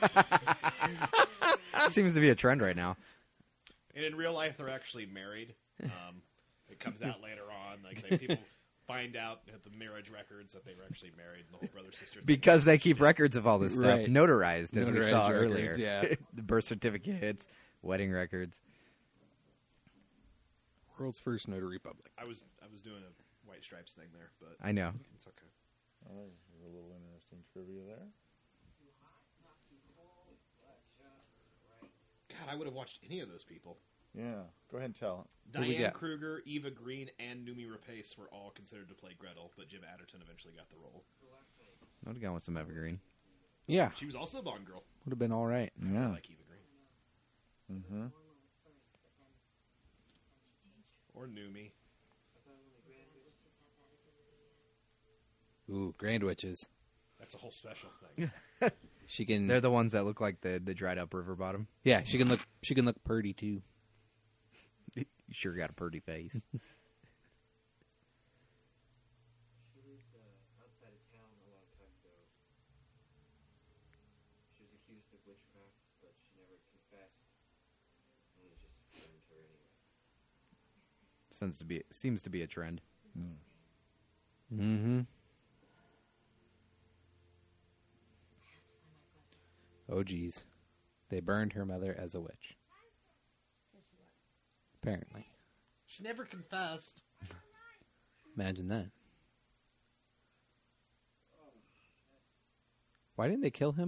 Seems to be a trend right now. And in real life, they're actually married. Um, it comes out later on. Like they, people find out at the marriage records that they were actually married. And the whole brother sister thing. Because they keep records of all this stuff. Right. Notarized, as we Notarized saw records, earlier. yeah. The birth certificates, wedding records. World's first notary public. I was I was doing a White Stripes thing there, but I know. it's okay. Oh, there's a little interesting trivia there. God, I would have watched any of those people. Yeah. Go ahead and tell. Who we Diane got? Kruger, Eva Green, and Numi Rapace were all considered to play Gretel, but Jim Adderton eventually got the role. I would have gone with some Evergreen. Yeah, She was also a Bond girl. would have been all right. I Yeah. like Eva Green. Mm-hmm. Or Numi. Ooh, Grand Witches. That's a whole special thing. She can. They're the ones that look like the, the dried up river bottom. Yeah, she can look. She can look purty too. You sure got a pretty face. She lived uh, outside of town a long time ago. She was accused of witchcraft, but she never confessed. And they just burned her anyway. Seems to be seems to be a trend. Mm-hmm. Oh, geez. They burned her mother as a witch. Apparently. She never confessed. Imagine that. Why didn't they kill him?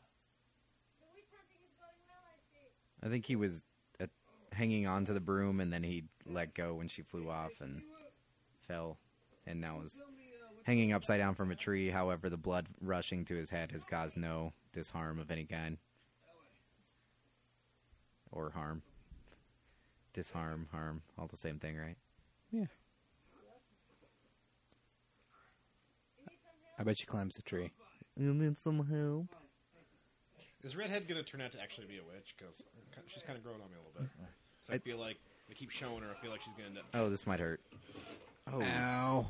I think he was uh, hanging on to the broom, and then he let go when she flew off and fell, and now is hanging upside down from a tree. However, the blood rushing to his head has caused no disharm of any kind. Or harm. Disharm, harm, all the same thing, right? Yeah. I bet she climbs the tree. You need some help? Is Redhead going to turn out to actually be a witch? Because she's kind of growing on me a little bit. So I feel like they keep showing her. I feel like she's going to end up. Oh, this might hurt. Oh, Ow.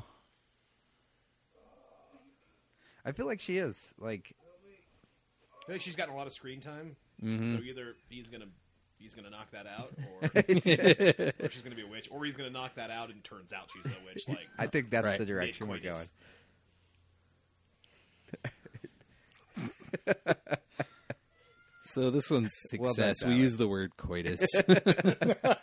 I feel like she is. Like, I feel like she's gotten a lot of screen time. Mhm. So either he's going to he's going to knock that out, or, or she's going to be a witch, or he's going to knock that out and turns out she's a witch. Like I think that's Right. the direction we're mid-coitus. going. So this one's Well done, success. we Tyler. use the word coitus. That's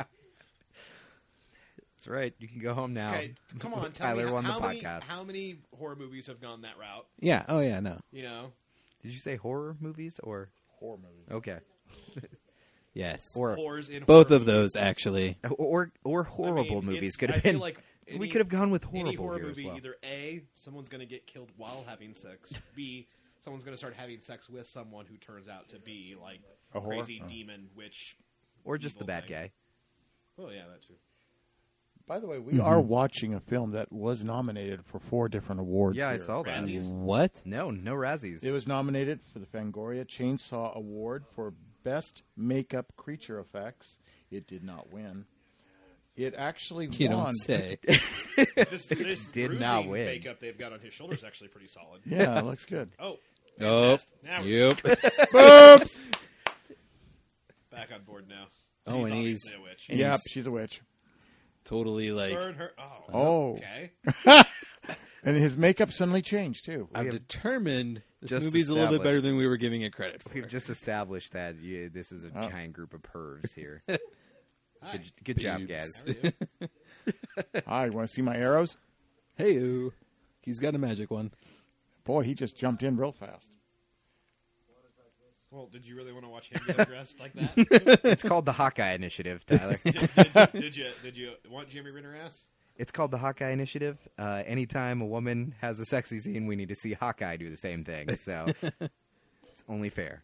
right. You can go home now. Okay, come on, tell Tyler me won the how, many, podcast. how many horror movies have gone that route? Yeah. Oh, yeah. No. You know, Did you say horror movies or Horror movies. okay, Yes. or horrors in Both horror of those, movies. actually. or or I horrible mean, movies it's- could I have feel been. like we any- could have gone with horrible Any horror here movie, as well. either A, someone's going to get killed while having sex. B, someone's going to start having sex with someone who turns out to be like A horror? crazy Oh. demon witch. Or just the evil bad thing. guy. Oh yeah, that too. By the way, we are watching a film that was nominated for four different awards. Yeah, I here. saw that. Razzies? What? No, no Razzies. It was nominated for the Fangoria Chainsaw Award for Best Makeup Creature Effects. It did not win. It actually You won. don't say. This, this did bruising not win. makeup they've got on his shoulder is actually pretty solid. Yeah, it looks good. Oh, Oh, fantastic. Now we're yep. Oops. back on board now. Oh, and he's obviously a witch. and Yep, he's she's a witch. totally like, Burn her. Oh, Oh. okay. And his makeup suddenly changed, too. I'm have determined this just movie's a little bit better established- than we were giving it credit for. We've just established that you, this is a Oh. giant group of pervs here. Hi. Good, good job, Boobs. guys. How are you? Hi, you want to see my arrows? Hey, he's got a magic one. Boy, he just jumped in real fast. Well, did you really want to watch him get dressed like that? It's called the Hawkeye Initiative, Tyler. did, did, you, did you did you want Jeremy Renner ass? It's called the Hawkeye Initiative. Uh, anytime a woman has a sexy scene, we need to see Hawkeye do the same thing. So it's only fair.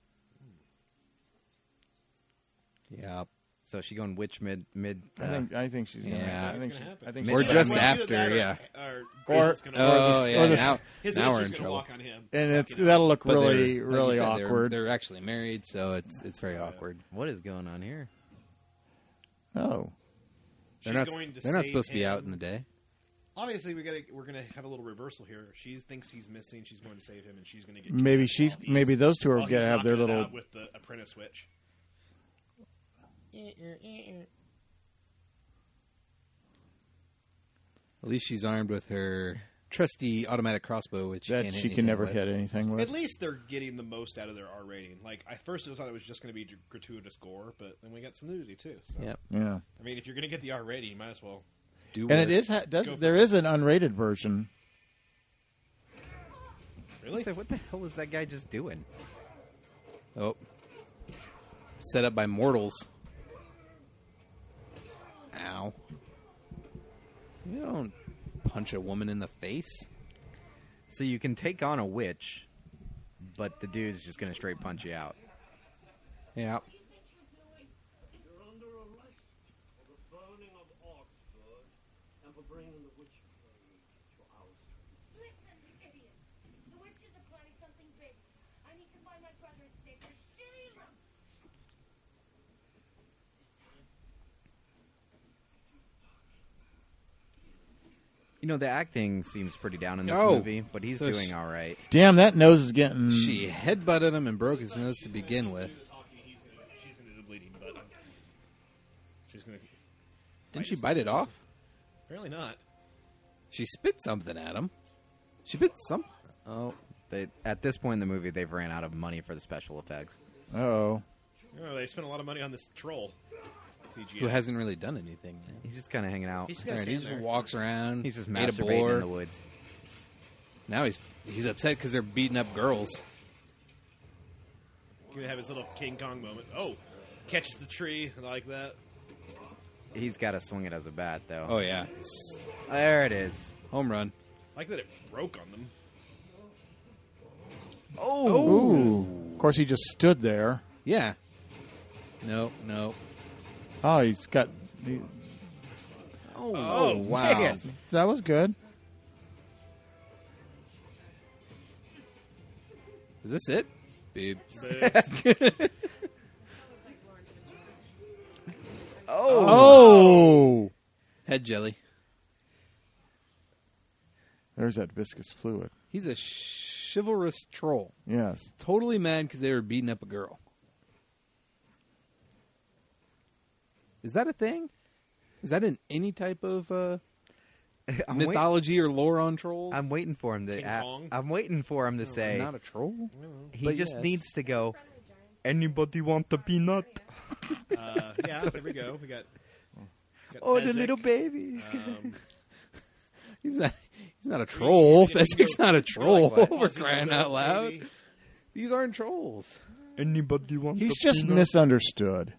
Yeah. So is she going witch mid mid. I Uh, think I think she's gonna. Yeah. I think It's she, gonna happen. I think Or she's just gonna- Well, either after, that or- yeah. Or, Or- Grizzle's gonna Oh, walk- yeah. or the- now his now we're sister's in gonna trouble. walk on him. and it's Fucking that'll look But really they're- like you really said, they're- awkward. They're, actually married, so it's it's very awkward. what is going on here? Oh, They're She's not. going to They're not save supposed to be out him. in the day. Obviously, we got we're gonna have a little reversal here. She thinks he's missing. She's going to save him, and she's going to get maybe killed she's while he's- maybe those two are while gonna he's have their knocking it little. out with the apprentice witch. At least she's armed with her trusty automatic crossbow, which That can't hit she can anything never with. hit anything with. At least they're getting the most out of their R rating. Like I first thought it was just going to be gratuitous gore, but then we got some nudity too. So Yep. Yeah, I mean, if you're going to get the R rating, you might as well. Do and work. it is ha- does Go for there it. is an unrated version. Really? So what the hell is that guy just doing? Oh. Set up by mortals. Ow. You don't punch a woman in the face. So you can take on a witch, but the dude's just going to straight punch you out. Yeah. You're under arrest for the burning of Oxford and for bringing the witch plague to our streets. Listen, you idiots. The witches are planning something big. I need to find my brother and save their shitty lump. You know, the acting seems pretty down in this Oh. movie, but he's So doing sh- all right. Damn, that nose is getting. She headbutted him and broke his nose to begin with. Talking, he's gonna, she's going to do the bleeding, but um, she's going to. Didn't she bite it off? Apparently not. She spit something at him. She spit something. Oh. They, at this point in the movie, they've ran out of money for the special effects. Oh. Oh, they spent a lot of money on this troll. C G I. Who hasn't really done anything. He's just kind of hanging out. He's just All got to right, he stand just there. walks around. He's just ate a masturbating boar. in the woods. Now he's he's upset because they're beating up girls. Gonna have his little King Kong moment. Oh, catches the tree like that. He's got to swing it as a bat, though. Oh yeah, There it is. home run. Like that it broke on them. Oh! Ooh. Of course, he just stood there. Yeah. No, no. Oh, he's got. He, Oh, Oh, wow. man. that was good. Is this it? Boobs. Oh! Oh! Head jelly. There's that viscous fluid. He's a chivalrous troll. Yes. Totally mad because they were beating up a girl. Is that a thing? Is that in any type of uh, I'm, wait- mythology or lore on trolls? I'm waiting for him to. King a- Kong? I'm waiting for him to say Not a troll? he but just yes. needs to go. Anybody want a peanut? Uh, yeah, there we go. We got. got Oh, the Fezzik. little babies. Um, He's not. He's not a troll. we- we- Fezzik's not a troll. Like what? We're Fuzzy crying Little out loud. Baby. These aren't trolls. Anybody want? He's a just peanut? misunderstood.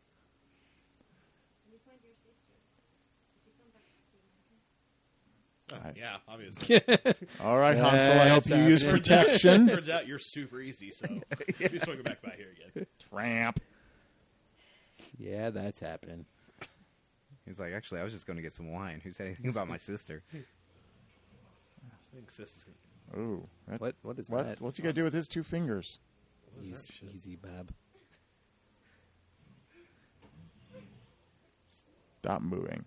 Oh, yeah, obviously. All right, Hansel, I hope That's you use happening. protection. Turns out you're super easy, so you swing it back by here again. Tramp. Yeah, that's happening. He's like, actually, I was just going to get some wine. Who said anything about my sister? I think Sis is gonna. Ooh. That- What? What is What? that? What's he got to do with his two fingers? Easy, easy, Bob. Stop moving.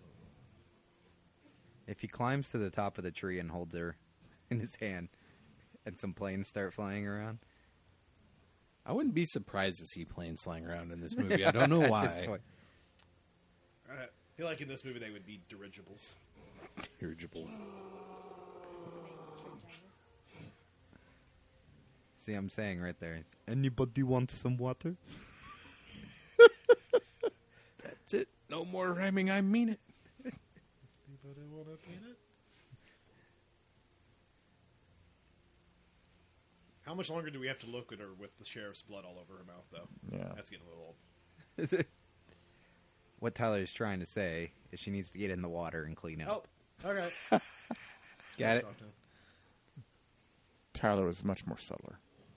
If he climbs to the top of the tree and holds her in his hand, and some planes start flying around, I wouldn't be surprised to see planes flying around in this movie. I don't know At this why. point. I feel like in this movie they would be dirigibles. Dirigibles. See, I'm saying right there. Anybody want some water? That's it. No more rhyming. I mean it. Anybody want a peanut? How much longer do we have to look at her with the sheriff's blood all over her mouth, though? Yeah. That's getting a little old. What Tyler's trying to say is she needs to get in the water and clean up. Oh, okay. Got it. Tyler was much more subtler.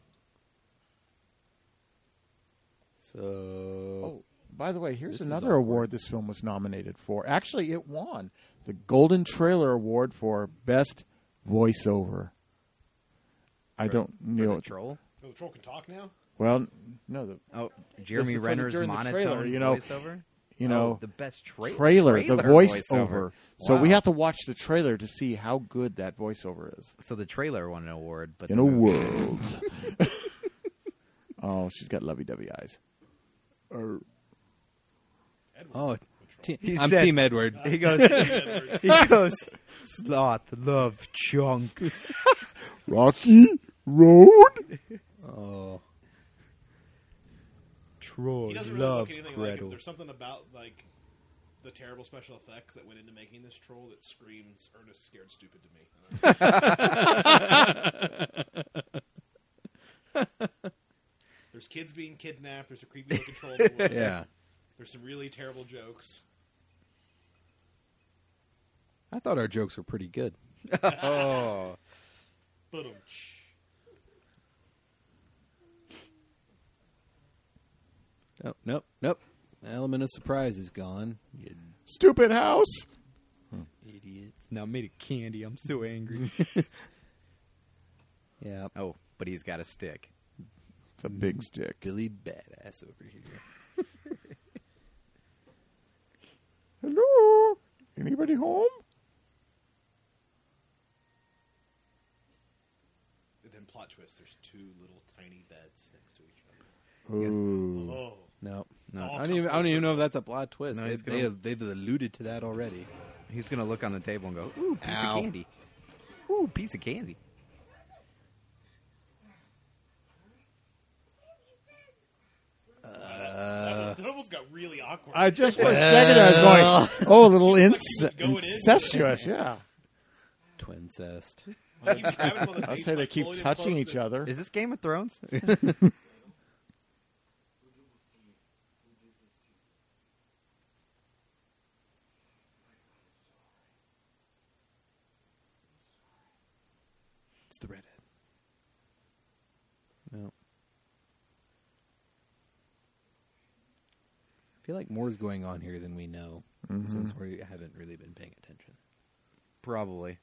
So. Oh, by the way, here's This is another awkward. award this film was nominated for. Actually, it won the Golden Trailer Award for Best Voiceover. I For- don't For know. the troll? Oh, the troll can talk now? Well, no, the Oh, Jeremy for the- Renner's during the monotone trailer, you know, voiceover? you know Oh, the best tra- trailer, the voiceover. voiceover. So we Wow. have to watch the trailer to see how good that voiceover is. So the trailer won an award, but In the a movie- world. Oh, she's got lovey-dovey eyes. Er, Oh, te- He I'm said- Team Edward. He goes, he goes, sloth, love, chunk. Rocky Road. Oh, Troll, He doesn't really love, look anything like him. Gretel. There's something about, like, the terrible special effects that went into making this troll that screams Ernest Scared Stupid to me. There's kids being kidnapped. There's a creepy looking troll in the woods. yeah. There's some really terrible jokes. I thought our jokes were pretty good. Oh. Boom. Nope, nope, nope. The element of surprise is gone. You Stupid house. idiots. Now made of candy. I'm so angry. Yeah. Oh, but he's got a stick. It's a big stick. Billy Badass over here. Hello? Anybody home? And then plot twist. There's two little tiny beds next to each other. Ooh. Oh. No, It's no. all I don't even. I don't even know if that's a plot twist. No, they, he's they gonna- have, they've alluded to that already. He's gonna look on the table and go, "Ooh, piece Ow. of candy. Ooh, piece of candy." That, that almost got really awkward. I just for a second I was going, oh, a little Seems like ince- he was going into it. incestuous, yeah. Twincest. He keeps grabbing him on the I'll face, say they like, keep pulling him touching close each to- other. Is this Game of Thrones? It's the redhead. No. I feel like more's going on here than we know, since we haven't really been paying attention. Probably.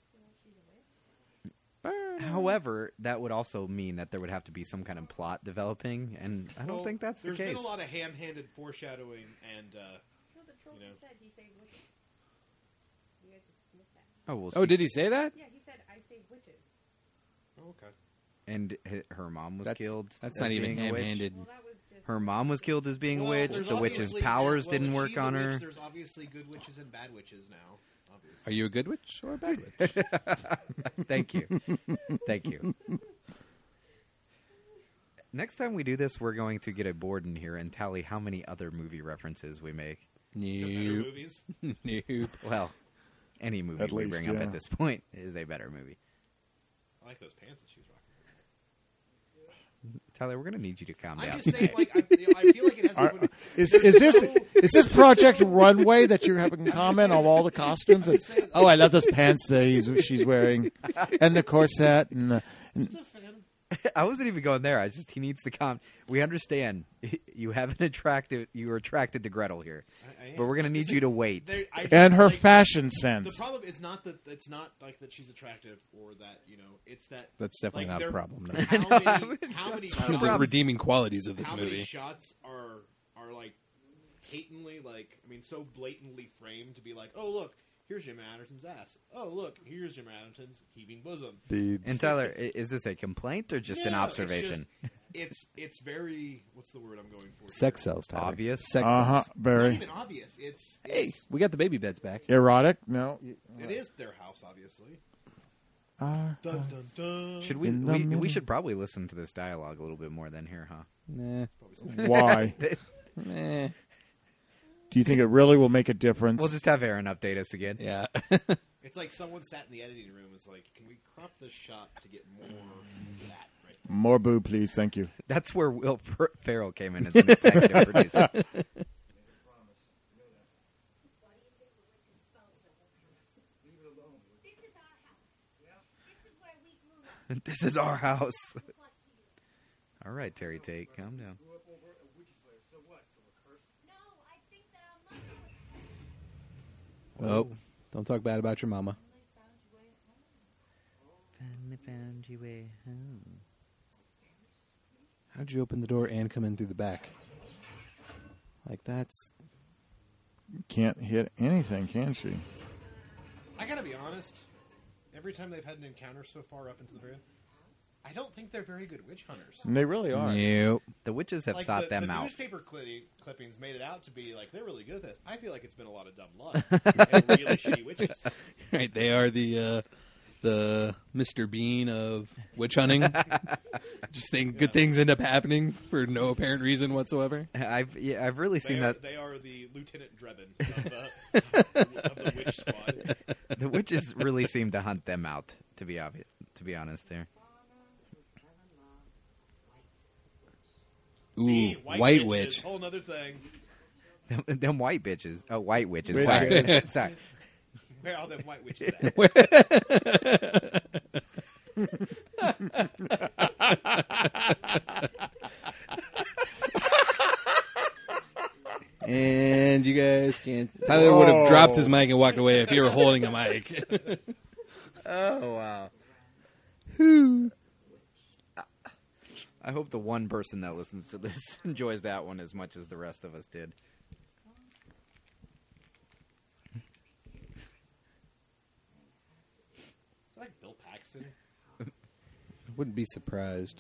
However, that would also mean that there would have to be some kind of plot developing, and I don't Well, think that's the There's case. been a lot of ham-handed foreshadowing, and uh, No, the troll You know. just said he saves witches. You guys just missed that. Oh, well, Oh, she- did he say that? Yeah, he said I save witches. oh, okay. And h- her mom was That's- killed. That's as not even being a witch. ham-handed. Well, that was just. Her mom was killed as being a Well, witch. there's The witch's obviously- powers well, didn't if work she's a on witch, her. There's obviously good witches and bad witches now. Obviously. Are you a good witch or a bad witch? Thank you. Thank you. Next time we do this, we're going to get a board in here and tally how many other movie references we make. To better Nope. movies. Nope. Well, any movie At we least, bring up yeah. at this point is a better movie. I like those pants that she's rocking. Tyler, we're going to need you to calm I'm down. just saying, like, I, you know, I feel like it has. Are- open- is, there's is this no- is this Project Runway that you're having comment on all the costumes? And, saying- oh, I love those pants that he's, she's wearing, and the corset, and, the, and Just a fan. I wasn't even going there. I just he needs to calm. We understand you have an attractive. You are attracted to Gretel here, I, I am. but we're going to need Listen, you to wait. there- I just, and her like, fashion The sense. problem is not that it's not like that she's attractive or that you know it's that That's definitely like, not a they're- problem. No. How No, many, I'm- how many One of the shots, redeeming qualities of this how movie. many shots are are like patently like I mean so blatantly framed to be like oh look here's Jim Adderton's ass oh look here's Jim Adderton's heaving bosom. And Tyler, i- is this a complaint or just an Yeah, it's observation? just- It's it's very what's the word I'm going for? Sex sells, Tyler. Obvious? Sex Uh huh. sells. Not Very even obvious. It's, Hey, it's we got the baby beds back. erotic. No. it is their house obviously. Uh, Dun dun dun. Should we? In the We, we middle. should probably listen to this dialogue a little bit more than here, huh? Nah. why? Eh. Do you think it really will make a difference? We'll just have Aaron update us again. Yeah. It's like someone sat in the editing room. It's like, can we crop this shot to get more of that? Right. More boob, please. Thank you. That's where Will Fer- Ferrell came in as an executive producer. Why do you think the witch's spells don't work on us? Leave it alone. This is our house. Yeah. This is where we grew up. This is our house. What to you? All right, Terry Tate, calm down. Grew up over a witch's lair. So what? So we're cursed? No, I think that our mother was Oh, don't talk bad about your mama. finally found your way home. How'd you open the door and come in through the back? Like that's Can't hit anything, can she? I gotta be honest. Every time they've had an encounter so far up into the very end, I don't think they're very good witch hunters. And they really are. nope. The witches have Like sought the, them the out. newspaper cli- clippings made it out to be like they're really good at this. I feel like it's been a lot of dumb luck and really shitty witches. Right, they are the uh, the Mister Bean of witch hunting. Just think good things end up happening for no apparent reason whatsoever. I've yeah, I've really They seen are, that. they are the Lieutenant Drebin of the, of the witch squad. The witches really seem to hunt them out. To be obvious, to be honest, there. Ooh, See, white, white, witch. Is a whole other thing. Them, them white bitches. Oh, white witches. Witches. Sorry, sorry. Where all them white witches at? And you guys can't. Tyler would have dropped his mic and walked away if you were holding a mic. Oh wow. I hope the one person that listens to this enjoys that one as much as the rest of us did. Is that like Bill Paxton? Wouldn't be surprised.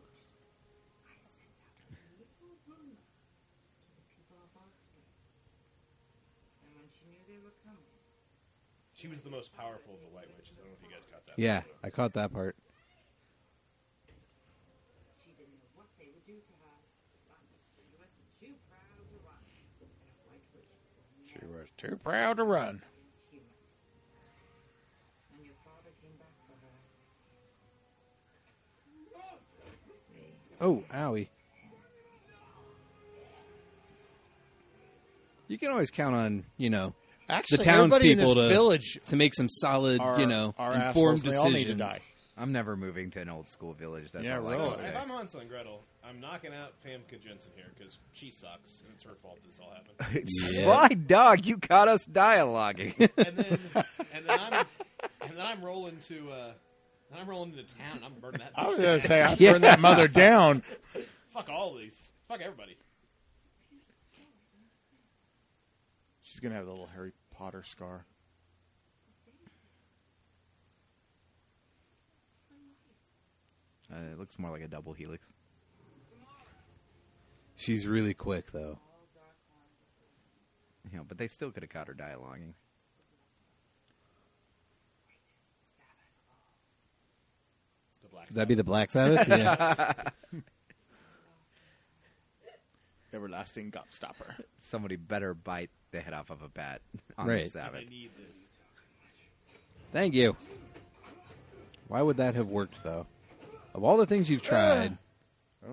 And when she knew they were coming, She was the most powerful of the white witches. I don't know if you guys got that. Yeah, I caught that part. she didn't know what they would do to her. But she was too proud to run. And a white witch She was too proud to run. against humans. And your father came back for her. Oh, owie. You can always count on, you know, Actually, the everybody in townspeople this to, village to make some solid, are, you know, are informed assholes. They all need to decisions. die. I'm never moving to an old school village. That's Yeah, all I really. can So say. if I'm Hansel and Gretel, I'm knocking out Famke Jensen here because she sucks and it's her fault this all happened. Yeah. Sly dog, you caught us dialoguing. and then and then I'm and then I'm rolling to uh, then I'm rolling into town. And I'm burning that. I was bitch going to down. say, I turned that mother down. Fuck all these. Fuck everybody. She's going to have the little Harry Potter scar. Uh, it looks more like a double helix. She's really quick, though. You know, but they still could have caught her dialoguing. The Black Would that be the Black Sabbath? Yeah. Everlasting Gobstopper. Somebody better bite the head off of a bat on Right. the Sabbath. I need this. Thank you. Why would that have worked, though? Of all the things you've tried, Oh.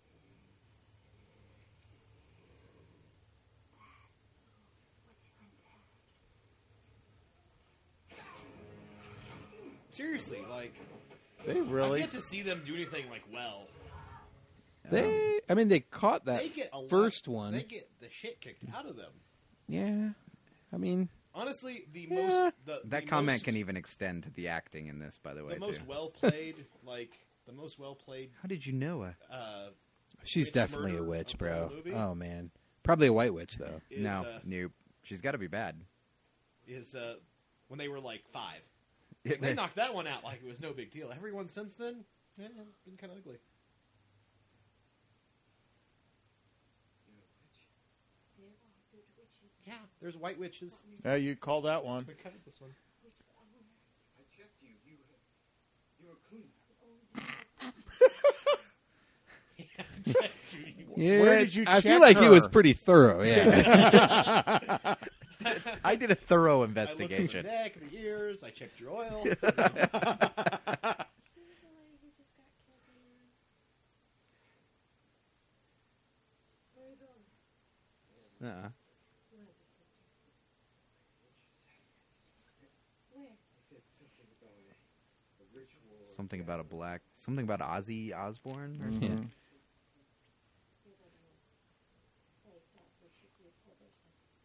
Seriously, like They I really... get to see them do anything like well. they, I mean, they caught that They get a lot- first one. They get the shit kicked out of them. Yeah. I mean, Honestly, the Yeah. most the, That the comment most, can even extend to the acting in this, by the way. the most too. well played, like the most well played. How did you know? Uh, Uh, she's Witch definitely a murder witch, of the bro. whole movie? Oh, man. Probably a white witch, though. is, no, uh, nope. She's got to be bad. is uh, when they were like five. They knocked that one out like it was no big deal. Everyone since then, yeah, been kind of ugly. Yeah, there's white witches. Yeah, you called that one. We cut this one. I checked you. You, you were clean. Yeah, Where did you I feel check like he was her? pretty thorough, yeah. I did a thorough I looked at the investigation. neck, the ears. I checked your oil. She's the lady who just got killed in there. Where are you going? Uh-uh. Where? Something about a black. Something about Ozzy Osbourne. Or Yeah. Hey, stop. Where she grew told her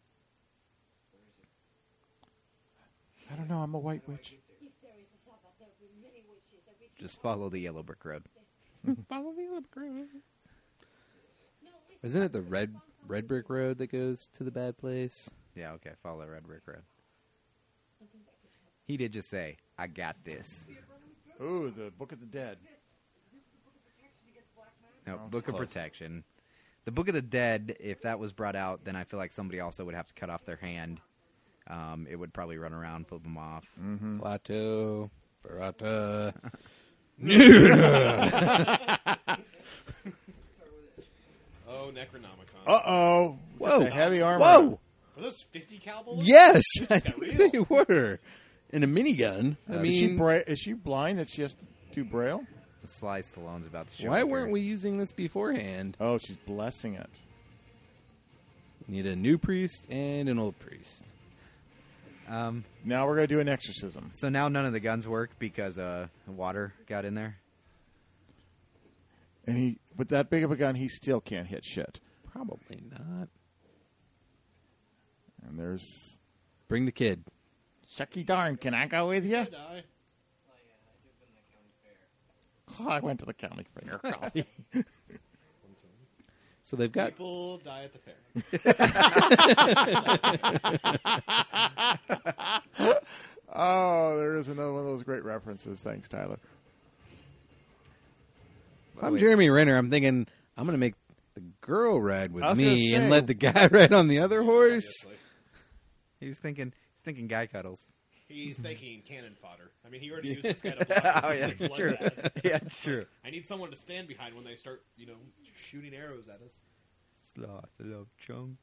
something. I don't know. I'm a white witch. If there is a Sabbath, there will be many witches. There will be Just follow the yellow brick road. Follow me up, girl. No, listen, Isn't it the red red brick road that goes to the bad place? Yeah, okay. Follow the red brick road. He did just say, "I got this." Ooh, the Book of the Dead. No, Oh, Book of close. Protection. The Book of the Dead, if that was brought out, then I feel like somebody also would have to cut off their hand. Um, it would probably run around, flip them off. Plateau, Barata. Oh, Necronomicon. Uh-oh. Whoa. The heavy armor. Whoa! Were those fifty cal bullets? Yes, I got think real. they were. In a minigun. I Uh, is, she mean, bra- is she blind that she has to do Braille? Sly Stallone's about to show why up weren't here. we using this beforehand? Oh, she's blessing it. Need a new priest and an old priest. Um, Now we're going to do an exorcism. so now none of the guns work because uh, water got in there. And he, with that big of a gun, he still can't hit shit. Probably not. And there's Bring the kid. Shucky darn, can I go with you? Die. Oh yeah, I did been the county fair. Oh, I went to the county fair. Golly. So they've got People die at the fair. Oh, there is another one of those great references. Thanks, Tyler. If I'm Wait. Jeremy Renner, I'm thinking I'm going to make the girl ride with I was me gonna and say- let the guy ride on the other horse. Obviously. He was thinking, he's thinking guy cuddles. He's thinking cannon fodder. I mean, he already used this kind of block. Oh yeah, It's it's like true. that. Yeah, it's true. I need someone to stand behind when they start, you know, shooting arrows at us. Sloth of chunk.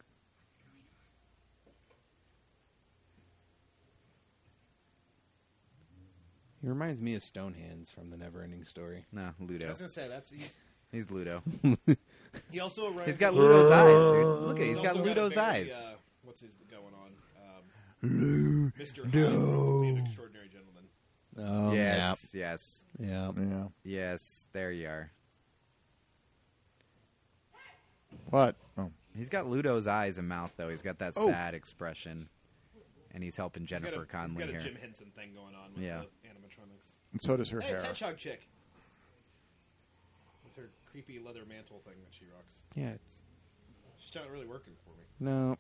He reminds me of Stonehands from the Neverending Story. No, I Ludo. was gonna say that's he's, He's Ludo. he also arrives He's got at- Ludo's eyes, dude. Look at, he's he's got also Ludo's a very, eyes. Uh, what's his going on? Um, Mister Hyde from Being an Extraordinary Gentleman. Oh, yes, yes, yeah. Yeah. Yeah. yes. There you are. What? Oh. He's got Ludo's eyes and mouth, though. He's got that Oh. sad expression, and he's helping He's got Jennifer a, Connelly he's got a here. Jim Henson thing going on with Yeah. the animatronics. And so does her Hey, it's hair. Hedgehog Chick. With her creepy leather mantle thing that she rocks. Yeah, it's She's not really working for me. no.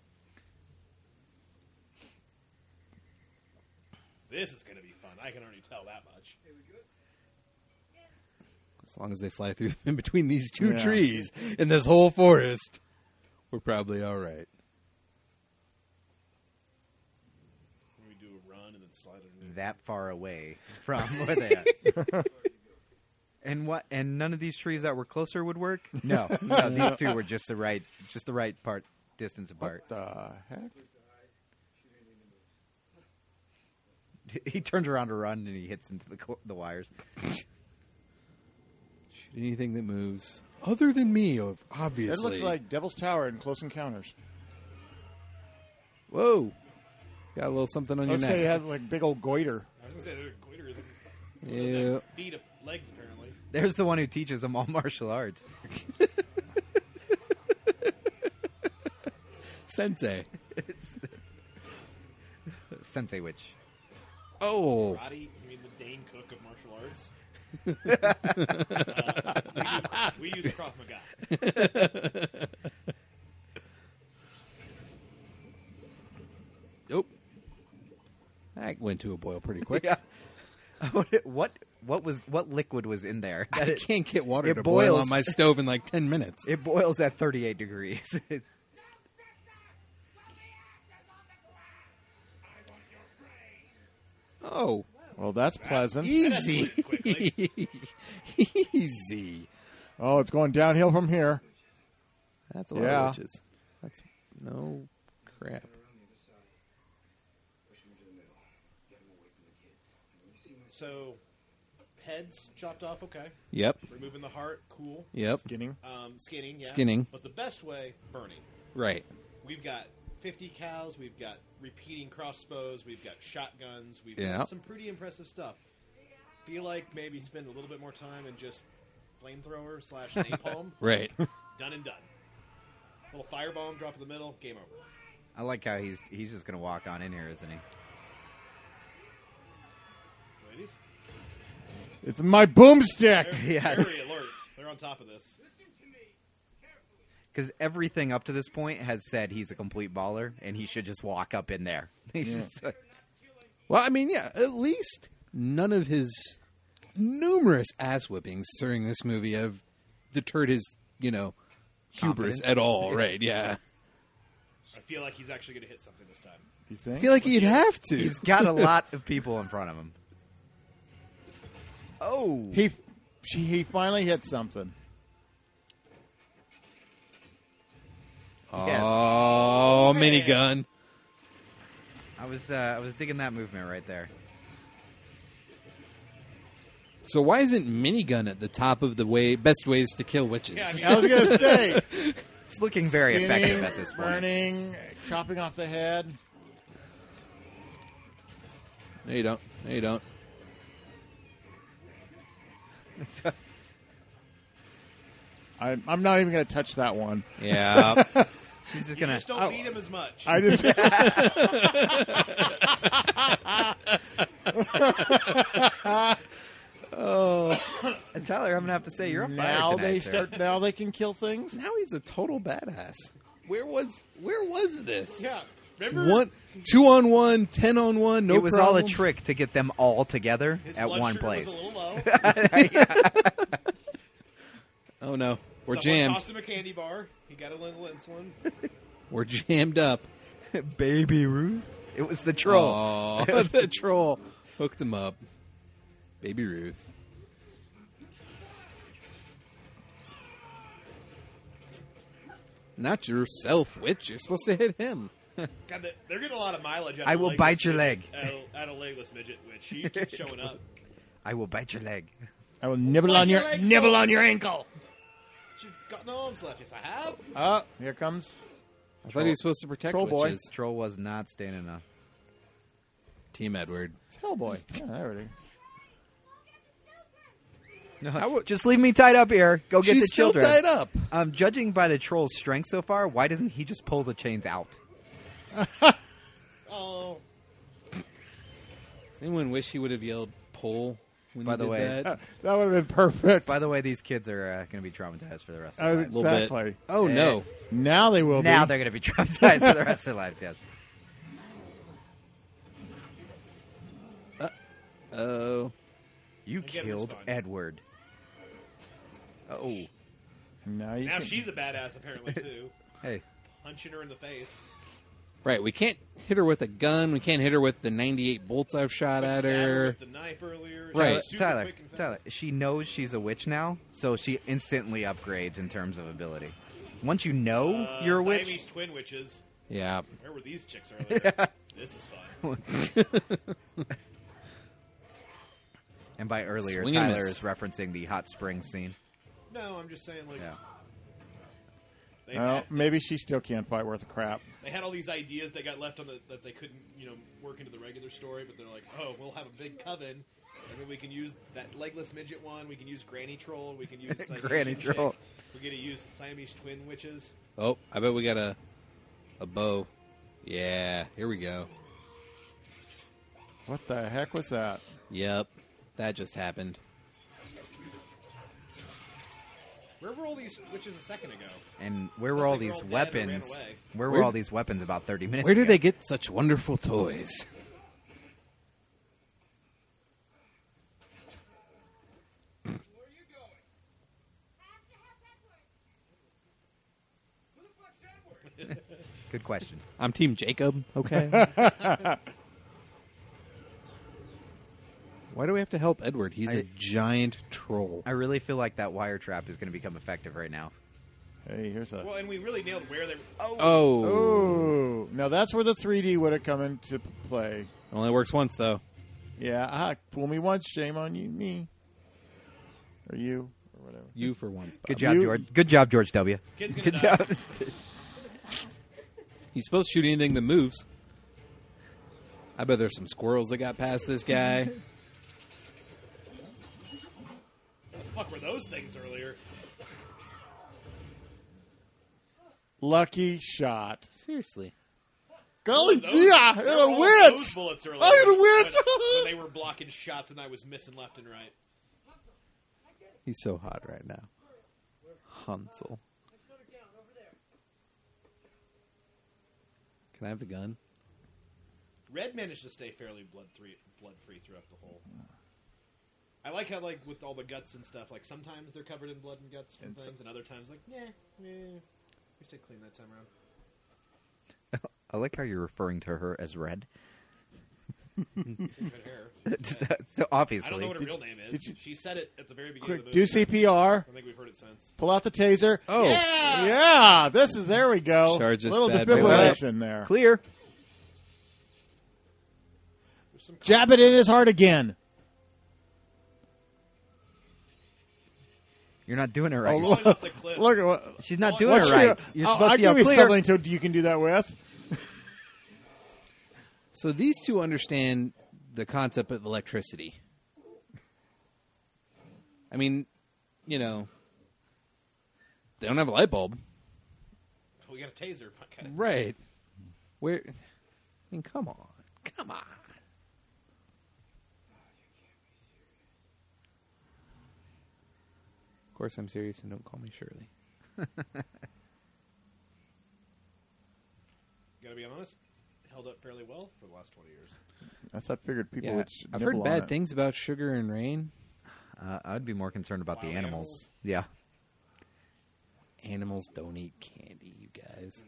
This is going to be fun. I can already tell that much. As long as they fly through in between these two Yeah. trees in this whole forest, we're probably all right. We do a run and then slide underneath. That far away from where they are. And what? And none of these trees that were closer would work. No, no. These two were just the right, just the right part distance apart. What the heck? He turned around to run and he hits into the co- the wires. Shoot anything that moves, other than me, of obviously. It looks like Devil's Tower in Close Encounters. Whoa, got a little something on Let's your say you neck. have like big old goiter. I was going to say, they're goiter. Yeah. Feet of legs, apparently. There's the one who teaches them all martial arts. Sensei. Sensei witch. Oh, Karate? You mean the Dane Cook of martial arts? uh, we, use, we use Krav Maga. nope. That went to a boil pretty quick. Yeah. What? What? What was? What liquid was in there? I That it, can't get water it to boil boils. on my stove in like ten minutes. it boils at thirty-eight degrees. Oh, Well, that's pleasant. easy, quickly. easy. Oh, it's going downhill from here. That's a lot Yeah. of witches. That's no crap. So, heads chopped off, okay. Yep, Removing the heart, cool. yep. Skinning. Um, skinning, yeah. Skinning. But the best way, burning. Right. We've got fifty cows, we've got repeating crossbows, we've got shotguns, we've Yeah. got some pretty impressive stuff. Feel like maybe spend a little bit more time and just flamethrower slash napalm. Right. Done and done. Little firebomb, drop in the middle, game over. I like how he's he's just gonna walk on in here, isn't he? Ladies, It's my boomstick. they're Yeah. very alert. They're on top of this. Because everything up to this point has said he's a complete baller, and he should just walk up in there. He's Yeah. just, uh, Well, I mean, yeah, at least none of his numerous ass whippings during this movie have deterred his, you know, hubris Confidence. at all, right? Yeah. I feel like he's actually going to hit something this time. You I think? feel like you'd have to. he's got a lot of people in front of him. Oh, He, she, he finally hit something. Yes. Oh, minigun. I was uh, I was digging that movement right there. So why isn't minigun at the top of the way best ways to kill witches? Yeah, I mean, I was going to say. It's looking very Skinning, effective at this point. Burning, chopping off the head. No, you don't. No, you don't. I, I'm not even going to touch that one. Yeah. She's just You gonna. just don't beat him as much. I just. Oh, and Tyler, I'm gonna have to say you're on fire now tonight, they sir. start. Now they can kill things. Now he's a total badass. Where was Where was this? Yeah. Remember? One, two on one, ten on one. No it was all a problem. trick to get them all together His at blood one sugar place. was a little low. Oh no, we're Someone jammed. tossed him a candy bar. He got a little insulin. We're jammed up. Baby Ruth. It was the troll. Aw, the troll hooked him up. Baby Ruth. Not yourself, witch. You're supposed to hit him. God, they- they're getting a lot of mileage out of I will legless bite your midget- leg. Out of, out of legless midget, which she keeps showing up. I will bite your leg. I will nibble Like on your your legs nibble off. on your ankle. She's got no arms left. Yes, I have. Oh, here comes I thought he was supposed to protect Troll boy. witches. Troll was not staying enough. Team Edward. Hellboy. Yeah, there it is. No, just leave me tied up here. Go get She's the still children. tied up. Um, judging by the troll's strength so far, why doesn't he just pull the chains out? Oh, Does anyone wish he would have yelled "pull" when By he the did way- that? That would have been perfect. By the way, these kids are uh, going to be traumatized for the rest of Uh, their lives. little bit. exactly. Oh Eh. no! Now they will Now be. they're going to be traumatized for the rest of their lives. Yes. Oh, You Again, it was killed fun. Edward. Oh, Now, you now can- she's a badass apparently too. hey. Punching her in the face. right. We can't hit her with a gun. We can't hit her with the ninety-eight bolts I've shot Couldn't at stab her her. with the knife earlier. She Right. was super Tyler, quick and fast. Tyler, she knows she's a witch now, so she instantly upgrades in terms of ability. Once you know Uh, you're a witch, Siamese twin witches. Yeah. Where were these chicks earlier? This is fun. and by earlier, Swing and Tyler miss. is referencing the hot spring scene. No, I'm just saying like Yeah. they, Well, had, maybe she still can't fight worth a crap. they had all these ideas that got left on the that they couldn't you know work into the regular story, but they're like, oh, we'll have a big coven. I mean, we can use that legless midget one. We can use Granny Troll. We can use like, Granny Asian chick. Troll. We're gonna use Siamese twin witches. Oh, I bet we got a a bow. Yeah. Here we go. What the heck was that? Yep. That just happened. Where were all these witches a second ago? And where were Thought all they were these all dead or ran weapons? away. Where Where- were all these weapons about thirty minutes Where did ago? they get such wonderful toys? Where are you going? Who the fuck's Edward? Good question. I'm Team Jacob. Okay. Why do we have to help Edward? He's a I- giant troll. I really feel like that wire trap is going to become effective right now. Hey, here's a. Well, and we really nailed where they. Oh, Oh. Oh, now that's where the three D would have come into play. Only works once though. Yeah, ah, fool me once, shame on you, me, or you, or whatever. You for once. Bob. Good job, You- George. Good job, George W. Kid's gonna Good die. job. He's supposed to shoot anything that moves. I bet there's some squirrels that got past this guy. What the fuck were those things earlier? Lucky shot. Seriously. Golly Those- gee, I there hit were a all witch. Those bullets earlier I hit a when- witch. when, when they were blocking shots and I was missing left and right. He's so hot right now. Hansel. Can I have the gun? Red managed to stay fairly blood free, blood free throughout the whole. I like how, like, with all the guts and stuff, like sometimes they're covered in blood and guts from And so- things, and other times, like, yeah, yeah, we stayed clean that time around. I like how you're referring to her as Red. Good hair. so I obviously, don't know what her Did real you- name did is. you- She said it at the very beginning Quick, of the do movie. C P R. I think we've heard it since. Pull out the taser. Oh. Yeah! Yeah, this is there we go. Charge this Little bad boy. defibrillation there. clear. There's some Jab it in his heart again. You're not doing it right. Oh, falling off the cliff. Look at what. She's not Well, doing What's it right. your- You're I'll, supposed I'll to yell give you clear. something to you can do that with. So these two understand the concept of electricity. I mean, you know, they don't have a light bulb. We got a taser. Okay. Right. Where? I mean, come on. Come on. Of course I'm serious, and don't call me Shirley. Gotta be honest, held up fairly well for the last twenty years. I thought figured people Yeah, would. sh- I've nibble heard on bad it. things about Sugar and Rain. Uh, I'd be more concerned about the Wild animals. Yeah. Animals don't eat candy, you guys.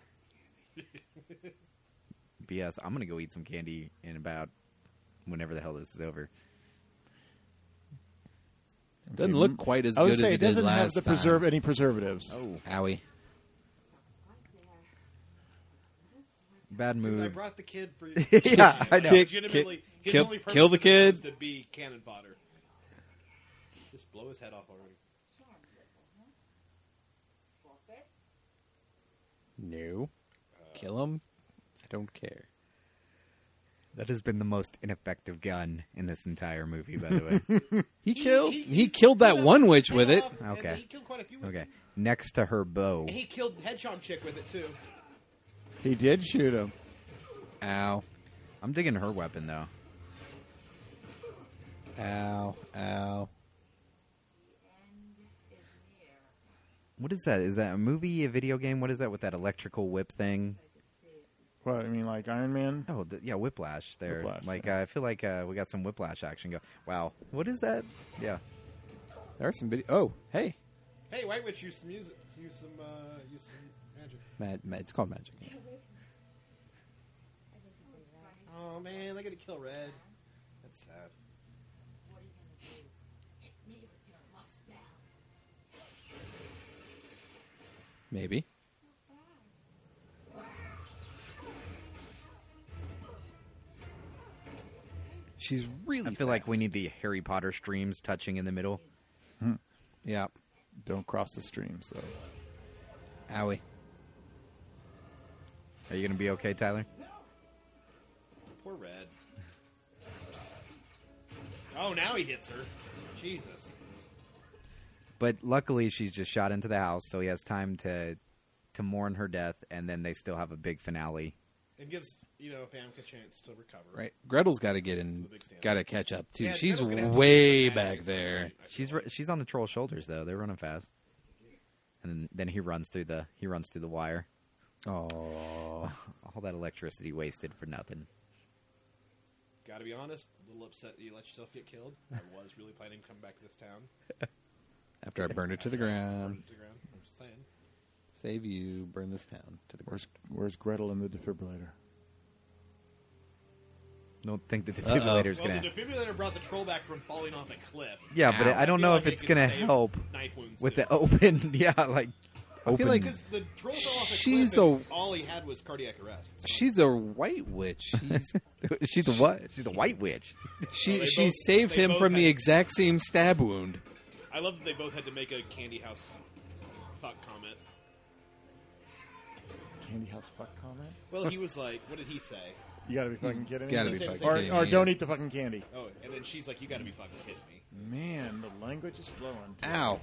B S. I'm gonna go eat some candy in about whenever the hell this is over. Doesn't look quite as I would good say as it it did doesn't have last the time. preserve any preservatives. Oh, Howie. bad Dude, I mood. brought the kid for you. Yeah, I know. Kick- Legitimately, kick- his kill- only purpose kill the in this was kid. to be cannon fodder. Just blow his head off already. No. Kill him? I don't care. That has been the most ineffective gun in this entire movie, by the way. He killed. He, killed that cut one his witch head with it. off, and Okay. He killed quite a few with Okay. it. Next to her bow. And he killed Hedgehog Chick with it, too. He did shoot him. Ow. I'm digging her weapon, though. Ow. Ow. What is that? Is that a movie, a video game? What is that with that electrical whip thing? What, I mean, like Iron Man? Oh, the, yeah, Whiplash there. Whiplash, like, yeah. uh, I feel like uh, we got some Whiplash action. Go, wow, what is that? Yeah. There are some video. Oh, hey. Hey, White Witch, use some music. Use some, uh, use some magic. Mag- ma- it's called magic. Oh, man, they gotta kill Red. That's sad. Maybe. She's really. I feel like fast. we need the Harry Potter streams touching in the middle. Yeah. Don't cross the streams, though. Owie. Are you going to be okay, Tyler? Poor Red. Oh, now he hits her. Jesus. But luckily, she's just shot into the house, so he has time to to mourn her death, and then they still have a big finale. It gives, you know, Famke a chance to recover. Right. Gretel's got to get in. The big stand. Got to catch up too. Yeah, She's Gretel's gonna have to way push her back at there. some point, I feel She's like. r- she's on the troll's shoulders though. They're running fast, and then, then he runs through the he runs through the wire. Oh. All that electricity wasted for nothing. Gotta be honest, a little upset that you let yourself get killed. I was really planning to come back to this town. After I burned it to the Burn ground. it to the ground. I'm just saying. Save you. Burn this town to the ground. Where's Where's Gretel in the defibrillator? Don't think the Uh-oh. defibrillator's Well, gonna. the defibrillator brought the troll back from falling off a cliff. Yeah, but Ow. I don't feel know like if it it's could gonna save help Knife wounds with too. the open. Yeah, like I feel open. like- Because the troll fell off a She's cliff and a- all he had was cardiac arrest. So She's a white witch. She's she's the what? She's the white witch. she they she both- saved they him both from the had- exact same stab wound. I love that they both had to make a candy house fuck comment. Candy house fuck comment? Well, he was like, what did he say? You gotta be fucking kidding me. Gotta be Or, fucking or, kidding me. don't eat the fucking candy. Oh, and then she's like, you gotta be fucking kidding me. Man, the language is flowing. Ow.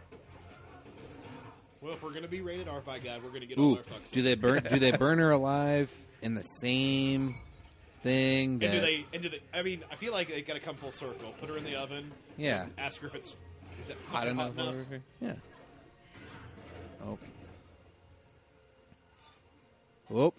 Well, if we're gonna be rated R by God, we're gonna get all Ooh. our fucks. Do in. they burn? Do they burn her alive in the same thing? And That, do they? And do they? I mean, I feel like they gotta come full circle. Put her in the oven. Yeah. Ask her if it's is it Hot fucking enough? hot enough. over here? Yeah. Oh. Whoop.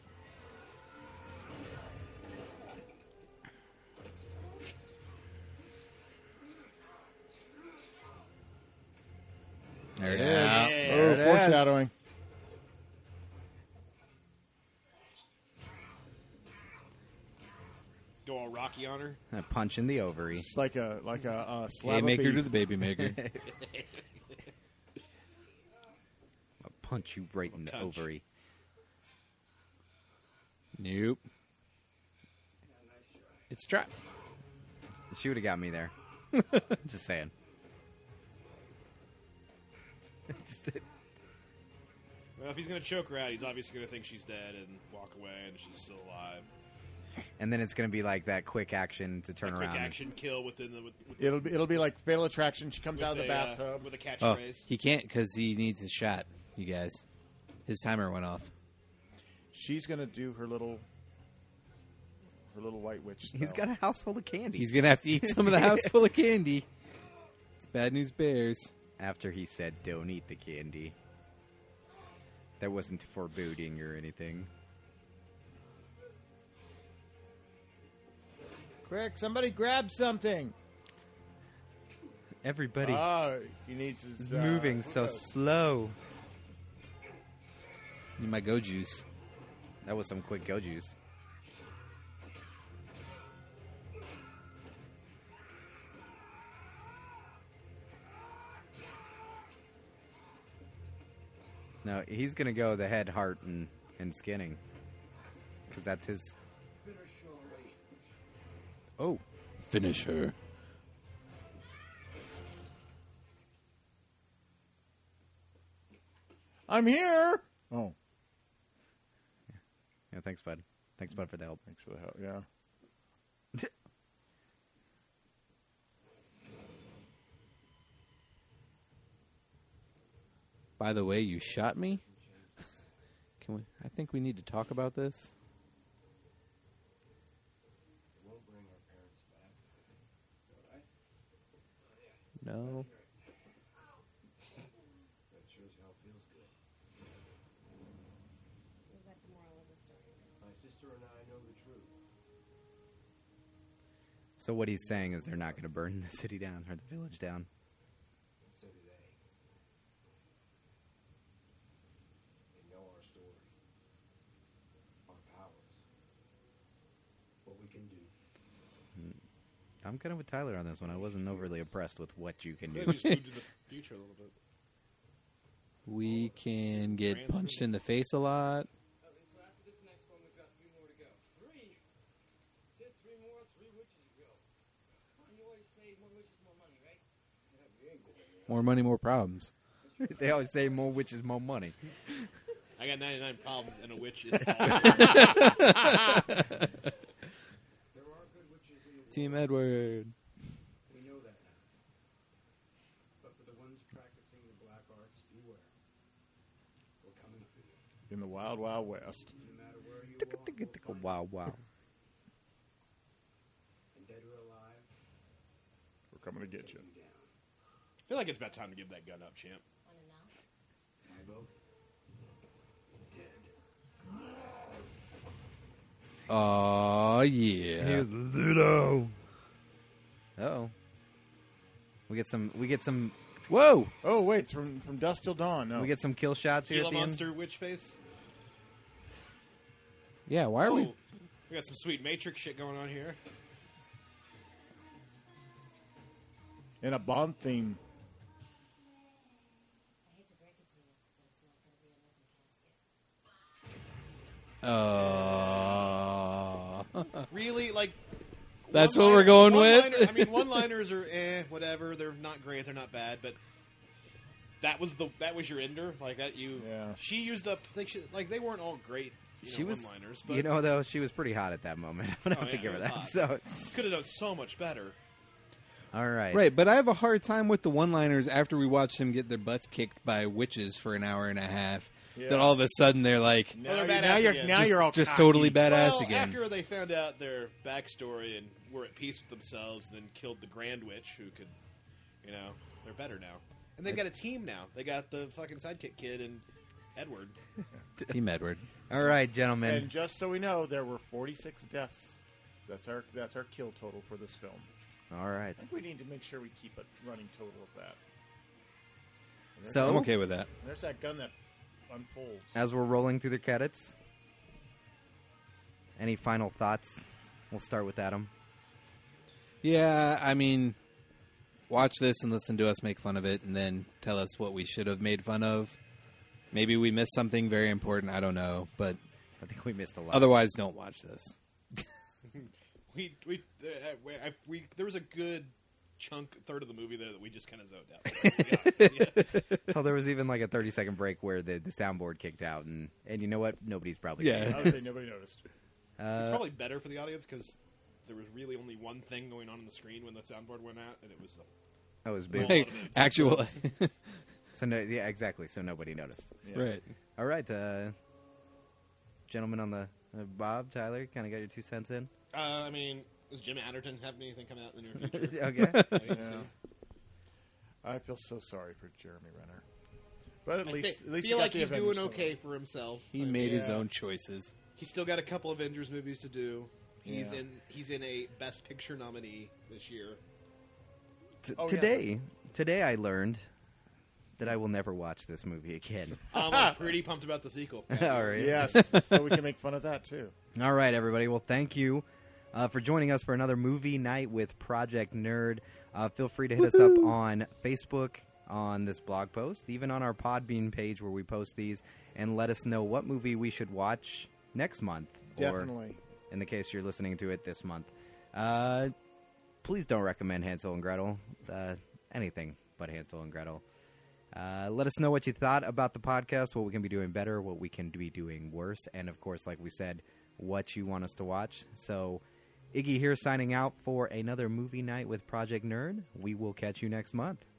There it is. Yeah. Oh, it is. foreshadowing. Go all Rocky on her. A punch in the ovary. It's like a like a uh, slab Hey, of maker beef. to the baby maker. A punch you right in the Punch. ovary. Nope. It's trap. She would have got me there. Just saying. Just- Well, if he's gonna choke her out, he's obviously gonna think she's dead and walk away, and she's still alive. and then it's going to be like that quick action to turn A around. quick action kill within the with, with, It'll be it'll be like Fatal Attraction. She comes with out of the a, uh, bathtub. with a Oh, catchphrase. he can't because he needs his shot. You guys, his timer went off. She's gonna do her little her little white witch. He's spell. got a house full of candy. He's gonna have to eat some of the house full of candy. It's bad news bears. After he said, "Don't eat the candy." That wasn't foreboding or anything. Quick, somebody grab something. Everybody Oh, he needs his is uh, moving so glucose. slow. Need my go juice. That was some quick go juice. No, he's gonna go the head, heart, and, and skinning, because that's his. Oh, finish her. I'm here. Oh, Yeah, thanks, bud. Thanks, bud, for the help. thanks for the help. Yeah. By the way, you shot me. Can we? I think we need to talk about this. Won't bring our parents back. All right? No. That shows how it feels good. Is that the moral of the story? My sister and I know the truth. So what he's saying is they're not going to burn the city down or the village down. And so do they. They know our story. Our powers. What we can do. I'm kind of with Tyler on this one. I wasn't overly impressed with what you can Yeah, do. we just moved to the future a little bit. We can get Transfer. punched in the face a lot. So after this next one, we've got three more to go. Three? Did three more three witches ago. You always say more witches, more money, right? Yeah, we ain't good. More money, more problems. They always say more witches, more money. I got ninety-nine problems and a witch is There are good witches in the world. Team Edward. We know that now. But for the ones practicing the black arts, beware. We're coming for you. In the wild, wild west. No matter where you are, we'll find Wow, wow. you. And dead or alive, We're coming to get you. you down. I feel like it's about time to give that gun up, champ. Want to know? My vote? Dead. Oh yeah. Here's Ludo. Uh-oh. We get some. We get some. Whoa. Oh wait, it's from from dusk till dawn. No, We get some kill shots here Gila at the end. monster witch face. Yeah. Why are Oh, we? we got some sweet Matrix shit going on here. in a Bond theme. I hate to break it to you, but it's not going to be an open casket. Uh, Really, like. That's one-liner- what we're going with? one-liner- I mean, one-liners are eh, whatever. They're not great. They're not bad, but that was the that was your ender. Like that, you. Yeah. She used up. Like, she, like they weren't all great. You She know, was, one-liners, but you know, though she was pretty hot at that moment. I'm gonna Oh, have to yeah, give it her was that. hot. So, could have done so much better. all right, right, but I have a hard time with the one-liners after we watch them get their butts kicked by witches for an hour and a half. Yeah. That all of a sudden they're like Now, they're you- badass now you're again. now just, you're all just cocky. totally badass well, again. after they found out their backstory and were at peace with themselves, then killed the Grand Witch, who could, you know, they're better now. And they've got a team now. They got the fucking sidekick kid and Edward. Team Edward. all right, gentlemen. And just so we know, there were forty-six deaths. That's our that's our kill total for this film. all right. I think we need to make sure we keep a running total of that. And there's- So, I'm okay with that. there's that gun that unfolds. as we're rolling through the credits, any final thoughts? We'll start with Adam. Yeah, I mean, watch this and listen to us make fun of it, and then tell us what we should have made fun of. Maybe we missed something very important. I don't know, but I think we missed a lot. otherwise, don't watch this. We we, uh, we, I, we there was a good chunk third of the movie there that we just kind of zoned out. Yeah, yeah. Oh, there was even like a thirty second break where the, the soundboard kicked out, and and you know what? Nobody's probably Yeah. gonna- I would say nobody noticed. Uh, It's probably better for the audience because there was really only one thing going on on the screen when the soundboard went out, and it was the that was big. Hey, Actual. So no, yeah, exactly. So nobody noticed. Right. All right, uh, gentlemen on the uh, Bob, Tyler, kind of got your two cents in. Uh, I mean, does Jim Adderton have anything coming out in the near future? Okay. Wait and Yeah. see. I feel so sorry for Jeremy Renner, but at I least thi- at least he feel got like the he's Avengers doing coming okay out. for himself. He I mean, made his yeah. own choices. He's still got a couple Avengers movies to do. He's Yeah. in. He's in a Best Picture nominee this year. T- Oh, yeah. today, today I learned that I will never watch this movie again. Um, I'm pretty pumped about the sequel. All right. Yes, so we can make fun of that too. All right, everybody. Well, thank you uh, for joining us for another movie night with Project Nerd. Uh, feel free to hit us up on Facebook, on this blog post, even on our Podbean page where we post these, and let us know what movie we should watch next month. Definitely. Or in the case you're listening to it this month. Uh, please don't recommend Hansel and Gretel. Uh, anything but Hansel and Gretel. Uh, let us know what you thought about the podcast, what we can be doing better, what we can be doing worse, and of course, like we said, what you want us to watch. So, Iggy here signing out for another movie night with Project Nerd. We will catch you next month.